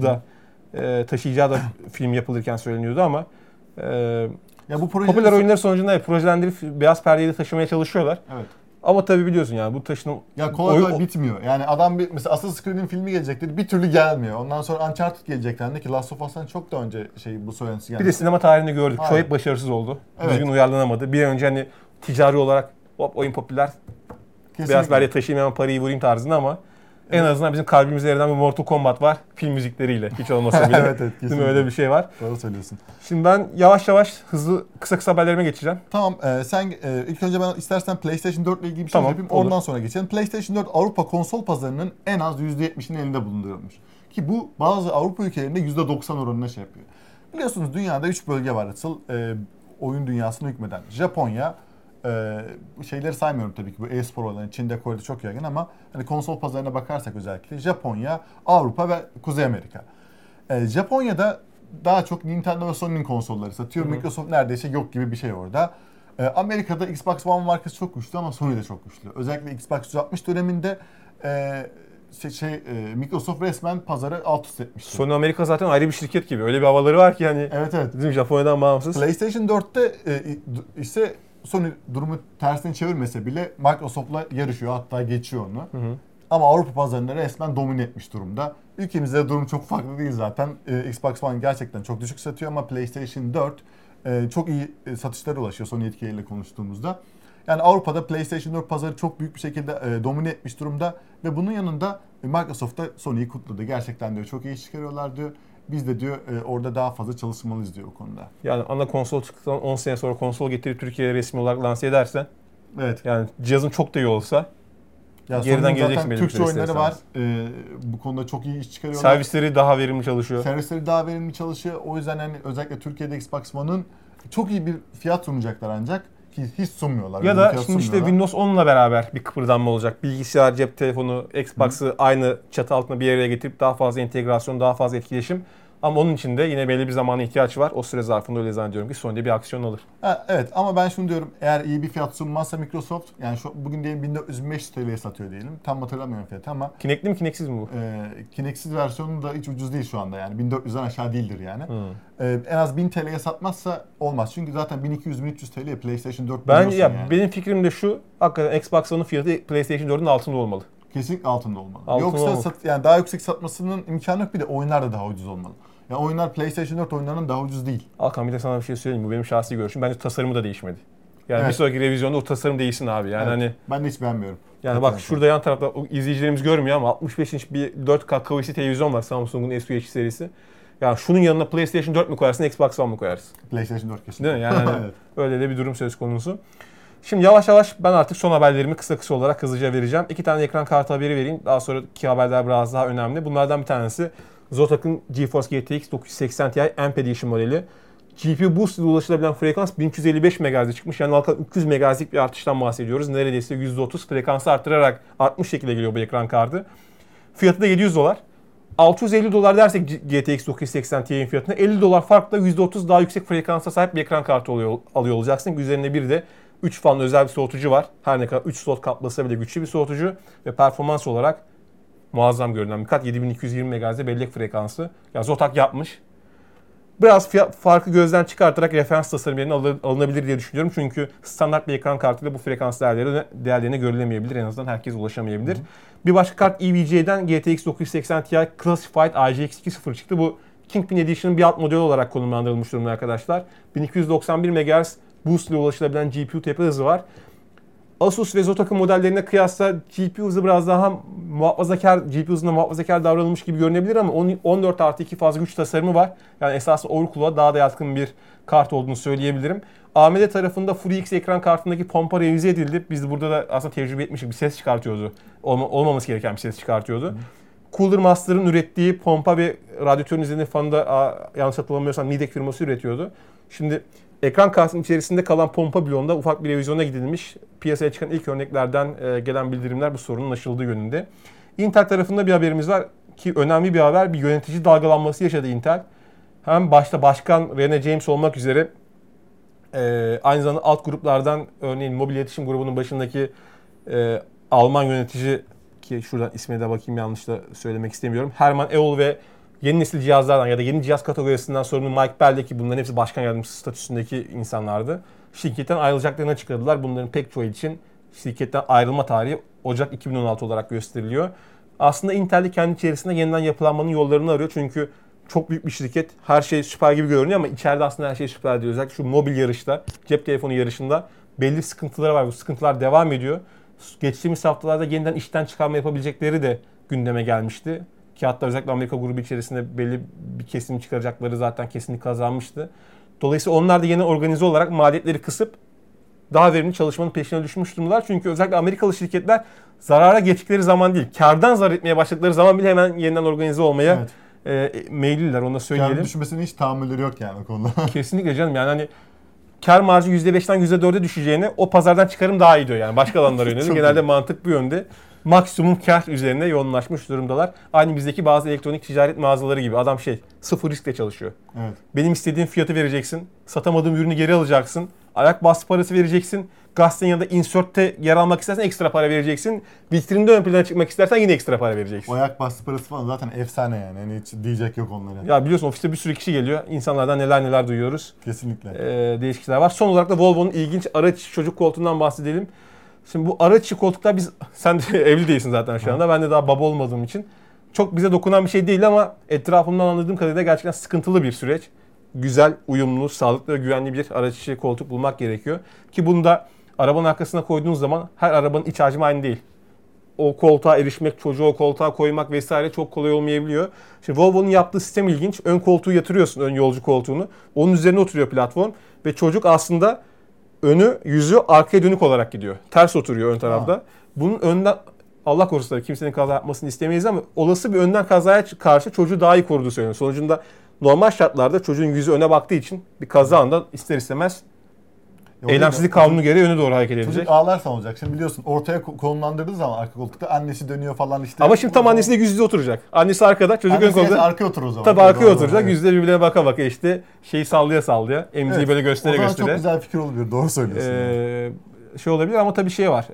taşıyacağı da film yapılırken söyleniyordu ama ya bu popüler oyunlar sonucunda projelendirip beyaz perdeyi de taşımaya çalışıyorlar. Evet. Ama tabii biliyorsun yani bu taşının... Ya kolay bitmiyor. Yani adam mesela Assassin's Creed'in filmi gelecektir, bir türlü gelmiyor. Ondan sonra Uncharted geleceklendi ki Last of Us'tan çok da önce bu söylentisi geldi. Bir de sinema tarihinde gördük. Çoğu hep başarısız oldu. Evet. Düzgün uyarlanamadı. Bir an önce hani ticari olarak oyun popüler, kesinlikle, beyaz perdeye taşıyayım hemen parayı vurayım tarzında ama En azından bizim kalbimize yer eden bir Mortal Kombat var. Film müzikleriyle hiç olmasa bile. Evet, Değil mi? kesinlikle. Öyle bir şey var. Doğru söylüyorsun. Şimdi ben yavaş yavaş hızlı kısa haberlerime geçeceğim. Tamam, sen ilk önce ben istersen PlayStation 4 ile ilgili bir şey Tamam, yapayım. olur. Ondan sonra geçelim. PlayStation 4 Avrupa konsol pazarının en az %70'inin elinde bulundurulmuş. Ki bu bazı Avrupa ülkelerinde %90 oranına şey yapıyor. Biliyorsunuz dünyada 3 bölge var asıl oyun dünyasına hükmeden. Japonya, şeyleri saymıyorum tabii ki bu e-spor olanı Çin'de, Kore'de çok yaygın ama hani konsol pazarına bakarsak özellikle Japonya, Avrupa ve Kuzey Amerika. Japonya'da daha çok Nintendo ve Sony'nin konsolları satıyor. Microsoft neredeyse yok gibi bir şey orada. Amerika'da Xbox One markası çok güçlü ama Sony de çok güçlü. Özellikle Xbox 360 döneminde Microsoft resmen pazarı alt üst etmişti. Sony Amerika zaten ayrı bir şirket gibi. Öyle bir havaları var ki hani Evet. bizim Japonya'dan bağımsız. PlayStation 4'te ise Sony durumu tersine çevirmese bile Microsoft'la yarışıyor, hatta geçiyor onu. Ama Avrupa pazarında resmen domine etmiş durumda. Ülkemizde durum çok farklı değil zaten. Xbox One gerçekten çok düşük satıyor ama PlayStation 4 çok iyi satışlara ulaşıyor Sony yetkilileriyle konuştuğumuzda. Yani Avrupa'da PlayStation 4 pazarı çok büyük bir şekilde domine etmiş durumda ve bunun yanında Microsoft da Sony'yi kutladı. Gerçekten diyor çok iyi iş çıkarıyorlar diyor. Biz de diyor orada daha fazla çalışmalıyız diyor o konuda. Yani ana konsol çıktıktan 10 sene sonra konsol getirip Türkiye'ye resmi olarak lanse edersen, evet. Yani cihazın çok da iyi olsa Ya geriden geleceksin zaten benim Türkçe süre oyunları var. isterseniz. Bu konuda çok iyi iş çıkarıyorlar. Servisleri daha verimli çalışıyor. Servisleri daha verimli çalışıyor. O yüzden hani özellikle Türkiye'de Xbox One'ın çok iyi bir fiyat sunacaklar ancak ki hiç sunmuyorlar. Ya da şimdi işte Windows 10'la beraber bir kıpırdanma olacak. Bilgisayar, cep telefonu, Xbox'ı aynı çatı altında bir araya getirip daha fazla integrasyon, daha fazla etkileşim. Ama onun için de yine belli bir zamana ihtiyaç var. O süre zarfında öyle zannediyorum ki Sony'de bir aksiyon alır. Evet ama ben şunu diyorum. Eğer iyi bir fiyat sunmazsa Microsoft, yani bugün diyelim 1400-1500 TL'ye satıyor diyelim. Tam hatırlamıyorum fiyatı ama. Kinect'li mi Kinect'siz mi bu? Kinect'siz versiyonu da hiç ucuz değil şu anda yani. 1400'den aşağı değildir yani. En az 1000 TL'ye satmazsa olmaz. Çünkü zaten 1200-1300 TL'ye PlayStation 4 yani. Benim fikrim de şu. Hakikaten Xbox One'un fiyatı PlayStation 4'ün altında olmalı. Kesinlikle altında olmalı. Altında Yoksa yani daha yüksek satmasının imkanı yok, bir de oyunlar da daha ucuz olmalı. Ya oyunlar PlayStation 4 oyunlarının daha ucuz değil. Alkan bir de sana bir şey söyleyeyim. Bu benim şahsi görüşüm. Bence tasarımı da değişmedi. Yani Evet. bir sonraki revizyonda o tasarım değişsin abi. Yani hani ben de hiç beğenmiyorum. yani bak şurada yan tarafta izleyicilerimiz görmüyor ama 65 inç bir 4K QHD televizyon var Samsung'un SUH serisi. Yani şunun yanına PlayStation 4 mü koyarsın, Xbox One mı koyarsın? PlayStation 4 kesin. Değil mi? Yani hani öyle de bir durum söz konusu. Şimdi yavaş yavaş ben artık son haberlerimi kısa olarak hızlıca vereceğim. 2 tane ekran kartı haberi vereyim. Daha sonraki haberler biraz daha önemli. Bunlardan bir tanesi Zotac'ın GeForce GTX 980 Ti Amp Edition modeli. GPU Boost ile ulaşılabilen frekans 1355 MHz'e çıkmış. Yani 300 MHz'lik bir artıştan bahsediyoruz. Neredeyse %30 frekansı arttırarak artmış şekilde geliyor bu ekran kartı. Fiyatı da $700. $650 dersek GTX 980 Ti'nin fiyatına $50 farkla %30 daha yüksek frekansa sahip bir ekran kartı alıyor olacaksın. Üzerinde bir de 3 fanlı özel bir soğutucu var. Her ne kadar 3 slot kaplasa bile güçlü bir soğutucu ve performans olarak muazzam görünen bir kart. 7220 MHz'de bellek frekansı. Yani Zotac yapmış. Biraz fiyat farkı gözden çıkartarak referans tasarım yerine alınabilir diye düşünüyorum. Çünkü standart bir ekran kartıyla bu frekans değerlerine görülemeyebilir. En azından herkes ulaşamayabilir. Bir başka kart EVGA'den GTX 980 Ti Classified IGX 2.0 çıktı. Bu Kingpin Edition'ın bir alt modeli olarak konumlandırılmış durumda arkadaşlar. 1291 MHz boost ile ulaşılabilen GPU tepe hızı var. Asus ve Zotac'ın modellerine kıyasla GPU hızı biraz daha GPU hızında muhafazakar davranılmış gibi görünebilir ama 14+2 fazla güç tasarımı var. Yani esasında overclock'a daha da yatkın bir kart olduğunu söyleyebilirim. AMD tarafında FreeX ekran kartındaki pompa revize edildi. Biz de burada da aslında tecrübe etmiştik. Bir ses çıkartıyordu. Olmaması gereken bir ses çıkartıyordu. Cooler Master'ın ürettiği pompa ve radyatörün üzerinde fanı da yanlış hatırlamıyorsam Nidec firması üretiyordu. Şimdi ekran kartının içerisinde kalan pompa bloğunda ufak bir revizyona gidilmiş. Piyasaya çıkan ilk örneklerden gelen bildirimler bu sorunun aşıldığı yönünde. Intel tarafında bir haberimiz var ki önemli bir haber. Bir yönetici dalgalanması yaşadı Intel. Hem başta başkan Rene James olmak üzere aynı zamanda alt gruplardan örneğin mobil iletişim grubunun başındaki Alman yönetici ki şuradan ismine de bakayım yanlış da söylemek istemiyorum. Hermann Eol ve yeni nesil cihazlardan ya da yeni cihaz kategorisinden sorumlu Mike Bell'de ki bunların hepsi başkan yardımcısı statüsündeki insanlardı. Şirketten ayrılacaklarını açıkladılar. Bunların pek çoğu için şirketten ayrılma tarihi Ocak 2016 olarak gösteriliyor. Aslında Intel de kendi içerisinde yeniden yapılanmanın yollarını arıyor. Çünkü çok büyük bir şirket. Her şey süper gibi görünüyor ama içeride aslında her şey süper değil. Özellikle şu mobil yarışta, cep telefonu yarışında belli sıkıntıları var. Bu sıkıntılar devam ediyor. Geçtiğimiz haftalarda yeniden işten çıkarma yapabilecekleri de gündeme gelmişti. Ki hatta özellikle Amerika grubu içerisinde belli bir kesim çıkaracakları zaten kesinlik kazanmıştı. Dolayısıyla onlar da yeni organize olarak maliyetleri kısıp daha verimli çalışmanın peşine düşmüş durumdalar. Çünkü özellikle Amerikalı şirketler zarara geçtikleri zaman değil, kardan zarar etmeye başladıkları zaman bile hemen yeniden organize olmaya meyilliler, onu da söyleyelim. Karın düşmesinin hiç tahammülleri yok yani o konuda. Kesinlikle canım, yani hani kar marjı %5'ten %4'e düşeceğine o pazardan çıkarım daha iyi diyor yani başka alanlara yönelik. Genelde mantık bu yönde. Maksimum kar üzerine yoğunlaşmış durumdalar. Aynı bizdeki bazı elektronik ticaret mağazaları gibi. Adam sıfır riskle çalışıyor. Evet. Benim istediğim fiyatı vereceksin. Satamadığım ürünü geri alacaksın. Ayak bastı parası vereceksin. Gazetenin yanında insert'te yer almak istersen ekstra para vereceksin. Vitrinde ön plana çıkmak istersen yine ekstra para vereceksin. O ayak bastı parası falan zaten efsane yani. Yani hiç diyecek yok onlara. Ya biliyorsun ofiste bir sürü kişi geliyor. İnsanlardan neler duyuyoruz. Kesinlikle. Değişik şeyler var. Son olarak da Volvo'nun ilginç araç çocuk koltuğundan bahsedelim. Şimdi bu araç içi koltuklar sen de evli değilsin zaten şu anda. Ben de daha baba olmadığım için. Çok bize dokunan bir şey değil ama etrafımdan anladığım kadarıyla gerçekten sıkıntılı bir süreç. Güzel, uyumlu, sağlıklı ve güvenli bir araç içi koltuk bulmak gerekiyor. Ki bunu da arabanın arkasına koyduğunuz zaman her arabanın iç hacmi aynı değil. O koltuğa erişmek, çocuğu o koltuğa koymak vesaire çok kolay olmayabiliyor. Şimdi Volvo'nun yaptığı sistem ilginç. Ön koltuğu yatırıyorsun, ön yolcu koltuğunu. Onun üzerine oturuyor platform ve çocuk aslında yüzü arkaya dönük olarak gidiyor. Ters oturuyor ön tarafta. Bunun önden, Allah korusun kimsenin kaza yapmasını istemeyiz ama olası bir önden kazaya karşı çocuğu daha iyi koruduğu söyleniyor. Sonucunda normal şartlarda çocuğun yüzü öne baktığı için bir kaza anda ister istemez eylemsizlik kanunu gereği öne doğru hareket edecek. Çocuk ağlarsa olacak. Şimdi biliyorsun ortaya konumlandırdığı zaman arka koltukta annesi dönüyor falan işte. Ama şimdi tam annesi de yüz yüze oturacak. Annesi arkada, çocuk ön koltukta. Arkaya oturur o zaman. Tabii arkaya oturacak. Evet. Yüzleri birbirine baka işte sallaya. Emziği böyle göstere. O zaman çok güzel fikir olabilir. Doğru söylüyorsun. Olabilir ama tabii var.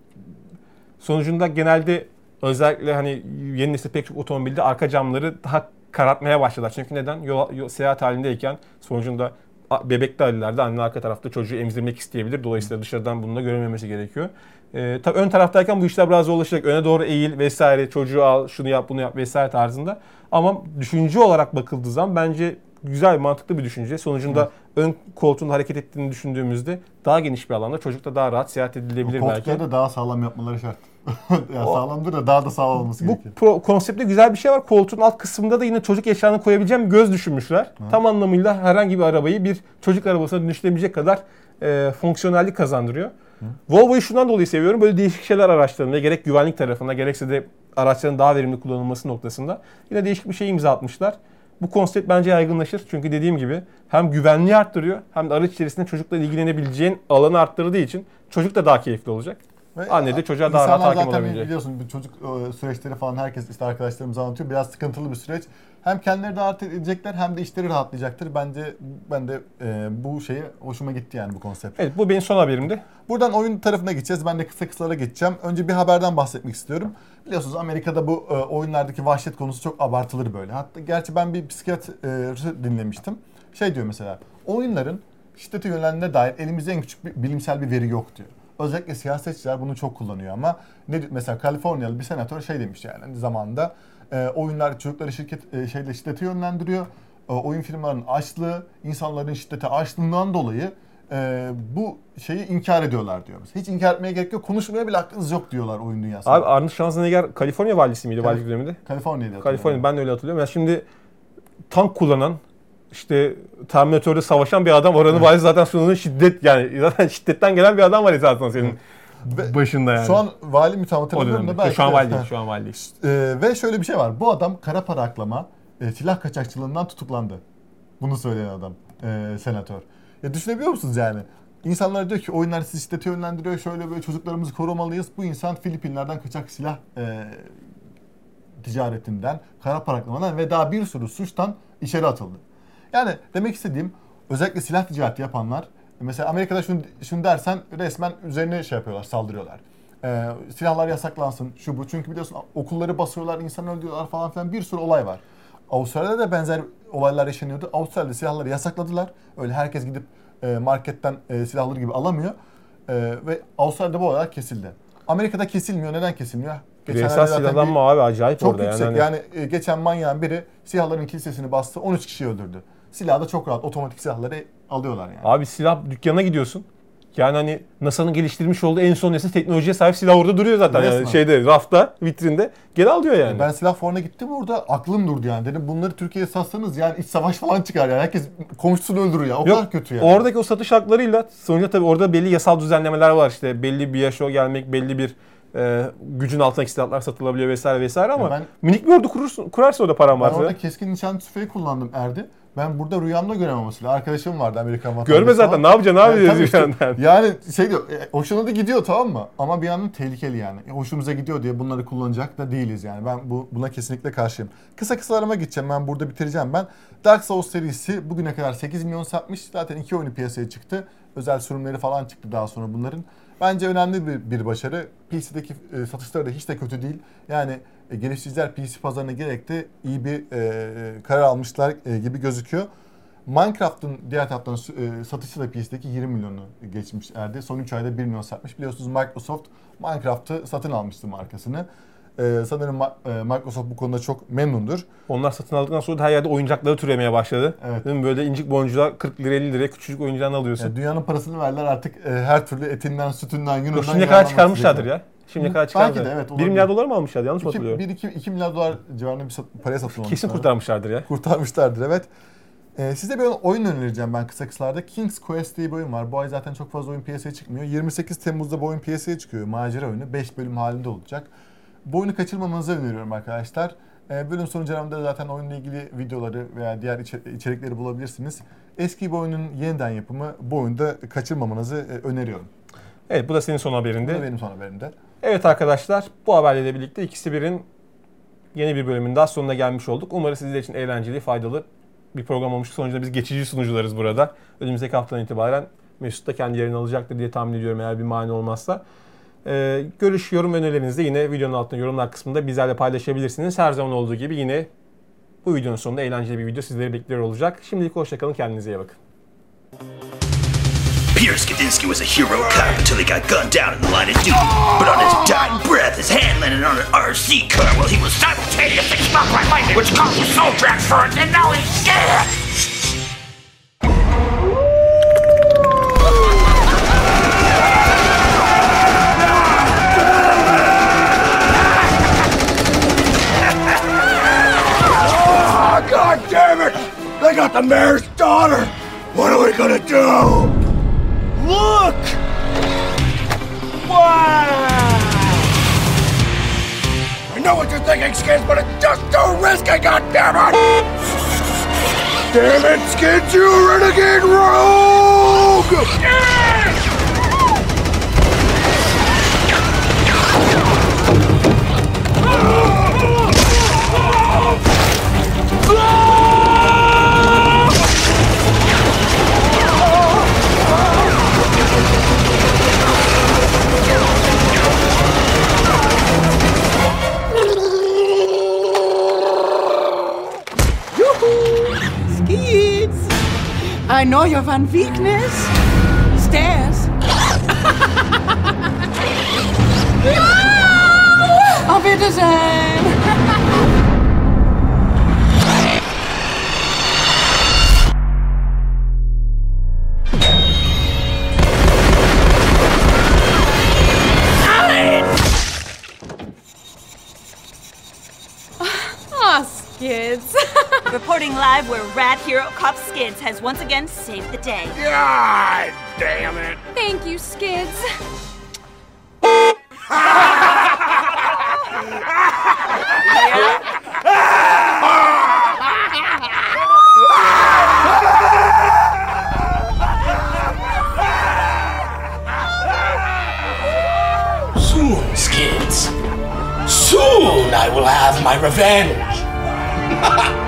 Sonucunda genelde özellikle hani yeni nesil pek çok otomobilde arka camları daha karartmaya başladılar. Çünkü neden? Seyahat halindeyken sonucunda bebekli ailelerde anne arka tarafta çocuğu emzirmek isteyebilir. Dolayısıyla dışarıdan bununla görülmemesi gerekiyor. Tabii ön taraftayken bu işler biraz zorlaşacak. Öne doğru eğil vesaire, çocuğu al, şunu yap, bunu yap vesaire tarzında. Ama düşünce olarak bakıldığı zaman bence güzel, mantıklı bir düşünce. Sonucunda ön koltuğun hareket ettiğini düşündüğümüzde daha geniş bir alanda çocukla daha rahat seyahat edilebilir belki. Koltukları da daha sağlam yapmaları şart. Sağlamdır da daha da sağlam olması gerekiyor. Bu konseptte güzel bir şey var. Koltuğun alt kısmında da yine çocuk eşyalarını koyabileceğim bir göz düşünmüşler. Tam anlamıyla herhangi bir arabayı bir çocuk arabasına dönüştürebilecek kadar fonksiyonellik kazandırıyor. Volvo'yu şundan dolayı seviyorum. Böyle değişik şeyler araçlarında gerek güvenlik tarafında gerekse de araçların daha verimli kullanılması noktasında yine değişik bir şey imza atmışlar. Bu konsept bence yaygınlaşır. Çünkü dediğim gibi hem güvenliği arttırıyor hem de araç içerisinde çocukla ilgilenebileceğin alanı arttırdığı için çocuk da daha keyifli olacak. Ve anne de çocuğa daha rahat hakim olabilecek. İnsanlar zaten biliyorsun çocuk süreçleri falan herkes işte arkadaşlarımız anlatıyor. Biraz sıkıntılı bir süreç. Hem kendileri rahat edecekler hem de işleri rahatlayacaktır. Bence ben de bu şeye hoşuma gitti yani bu konsept. Evet, bu benim son haberimdi. Buradan oyun tarafına geçeceğiz. Ben de kısalara geçeceğim. Önce bir haberden bahsetmek istiyorum. Biliyorsunuz Amerika'da bu oyunlardaki vahşet konusu çok abartılır böyle. Hatta gerçi ben bir psikiyatrı dinlemiştim. Şey diyor mesela, oyunların şiddete yönlendiğine dair elimizde en küçük bilimsel bir veri yok diyor. Özellikle siyasetçiler bunu çok kullanıyor ama mesela Kaliforniyalı bir senatör şey demiş yani zamanında oyunlar çocukları şiddete yönlendiriyor. Oyun firmalarının açlığı, insanların şiddete açlığından dolayı bu şeyi inkar ediyorlar diyor. Hiç inkar etmeye gerek yok. Konuşmaya bile hakkınız yok diyorlar oyun dünyasında. Abi Arnold Schwarzenegger Kaliforniya valisi miydi valilik döneminde? Kaliforniya'da. Kaliforniya, ben de öyle hatırlıyorum. Yani şimdi tank kullanan, işte Terminator'da savaşan bir adam, oranın valisi zaten sonunda zaten şiddetten gelen bir adam var zaten senin başında yani. Şu an vali mi tam hatırlamıyorum da belki. Şu an vali değil. Ve şöyle bir şey var. Bu adam kara para aklama, silah kaçakçılığından tutuklandı. Bunu söyleyen adam, senatör. Düşünebiliyor musunuz yani? İnsanlar diyor ki oyunlar sizi şiddete yönlendiriyor, şöyle böyle çocuklarımızı korumalıyız. Bu insan Filipinler'den kaçak silah ticaretinden, kara para aklamadan ve daha bir sürü suçtan içeri atıldı. Yani demek istediğim özellikle silah ticareti yapanlar, mesela Amerika'da şunu dersen resmen üzerine yapıyorlar, saldırıyorlar. Silahlar yasaklansın, şu bu. Çünkü biliyorsun okulları basıyorlar, insan öldürüyorlar falan filan, bir sürü olay var. Avustralya'da da benzer olaylar yaşanıyordu. Avustralya'da silahları yasakladılar. Öyle herkes gidip marketten silahları gibi alamıyor. Ve Avustralya'da bu olaylar kesildi. Amerika'da kesilmiyor. Neden kesilmiyor? Bireysel silahlanma abi acayip çok orada. Çok yüksek. Yani geçen manyağın biri silahların kilisesini bastı. 13 kişiyi öldürdü. Silahı da çok rahat. Otomatik silahları alıyorlar yani. Abi silah dükkanına gidiyorsun. Yani hani NASA'nın geliştirmiş olduğu en son nesil teknolojiye sahip silah orada duruyor zaten. Resmen. Yani şeyde, rafta, vitrinde. Geri al diyor yani. Ben silah fuarına gittim orada aklım durdu yani. Dedim bunları Türkiye'ye satsanız yani iç savaş falan çıkar yani. Herkes komşusunu öldürür ya. O kadar kötü yani. Oradaki o satış haklarıyla sonuçta tabii orada belli yasal düzenlemeler var. İşte belli bir yaşa gelmek, belli bir gücün altındaki silahlar satılabiliyor vesaire vesaire ama minik bir ordu kurarsa orada param varsa. Ben orada keskin nişan tüfeği kullandım Erdi. Ben burada rüyamda göremem o silahı. Arkadaşım vardı Amerikan vatandaşı. Görme zaten ne yapacaksın abi yani, diyoruz yani şey diyor, hoşuna da gidiyor tamam mı? Ama bir yandan tehlikeli yani. Hoşumuza gidiyor diye bunları kullanacak da değiliz yani. Ben buna kesinlikle karşıyım. Kısalarıma gideceğim, ben burada bitireceğim ben. Dark Souls serisi bugüne kadar 8 milyon satmış. Zaten 2 oyunu piyasaya çıktı. Özel sürümleri falan çıktı daha sonra bunların. Bence önemli bir başarı. PC'deki satışları da hiç de kötü değil. Yani geliştiriciler PC pazarına gerek de iyi bir karar almışlar gibi gözüküyor. Minecraft'ın diğer taraftan satışı da PC'deki 20 milyonu geçmişlerdi. Son 3 ayda 1 milyon satmış. Biliyorsunuz Microsoft Minecraft'ı satın almıştı markasını. Sanırım Microsoft bu konuda çok memnundur. Onlar satın aldıktan sonra da her yerde oyuncakları türemeye başladı. Evet. Değil mi? Böyle incik boncuklar 40 lira 50 liraya küçücük oyuncağını alıyorsun. Yani dünyanın parasını verdiler artık her türlü etinden, sütünden, yününden. Şimdiye kadar çıkarmışlardır ya. Şimdiye kadar çıkarmışlar. Belki de evet. 1 milyar dolar mı almışlardı? Yanlış mı hatırlıyorum? 1-2 milyar dolar civarında bir paraya satın almışlar. Kesin kurtarmışlardır ya. Kurtarmışlardır evet. Size bir oyun önereceğim ben kısalarda. King's Quest diye bir oyun var. Bu ay zaten çok fazla oyun piyasaya çıkmıyor. 28 Temmuz'da bu oyun piyasaya çıkıyor. Macera oyunu. 5 bölüm halinde olacak. Bu oyunu kaçırmamanızı öneriyorum arkadaşlar. Bölüm sonu canımda zaten oyunla ilgili videoları veya diğer içerikleri bulabilirsiniz. Eski bir oyunun yeniden yapımı, bu oyunda kaçırmamanızı öneriyorum. Evet, bu da senin son haberinde. Bu da benim son haberimde. Evet arkadaşlar, bu haberle birlikte ikisi birin yeni bir bölümünün daha sonuna gelmiş olduk. Umarım sizler için eğlenceli, faydalı bir program olmuştur. Sonuçta biz geçici sunucularız burada. Önümüzdeki haftadan itibaren Mesut da kendi yerini alacaktır diye tahmin ediyorum eğer bir mani olmazsa. Görüş, yorum önerilerinizi de yine videonun altında yorumlar kısmında bizlerle paylaşabilirsiniz. Her zaman olduğu gibi yine bu videonun sonunda eğlenceli bir video sizleri bekliyor olacak. Şimdilik hoşçakalın, kendinize iyi bakın. Peter Skidinski was a hero cop until he got gunned down in the line of duty. But on his dying breath, his hand landed on an RC car while he was simultaneously struck by lightning, which caused a soul transference, and now he's dead! God damn it! They got the mayor's daughter! What are we gonna do? Look! Wow! I know what you're thinking, Skids, but it's just too risky, goddammit! Damn it, Skids, you renegade rogue! Skids! I know your one weakness. Stairs. Auf Wiedersehen! Skids. Reporting live where Rad Hero Cop Skids has once again saved the day. God damn it! Thank you, Skids. Soon, Skids. Soon I will have my revenge.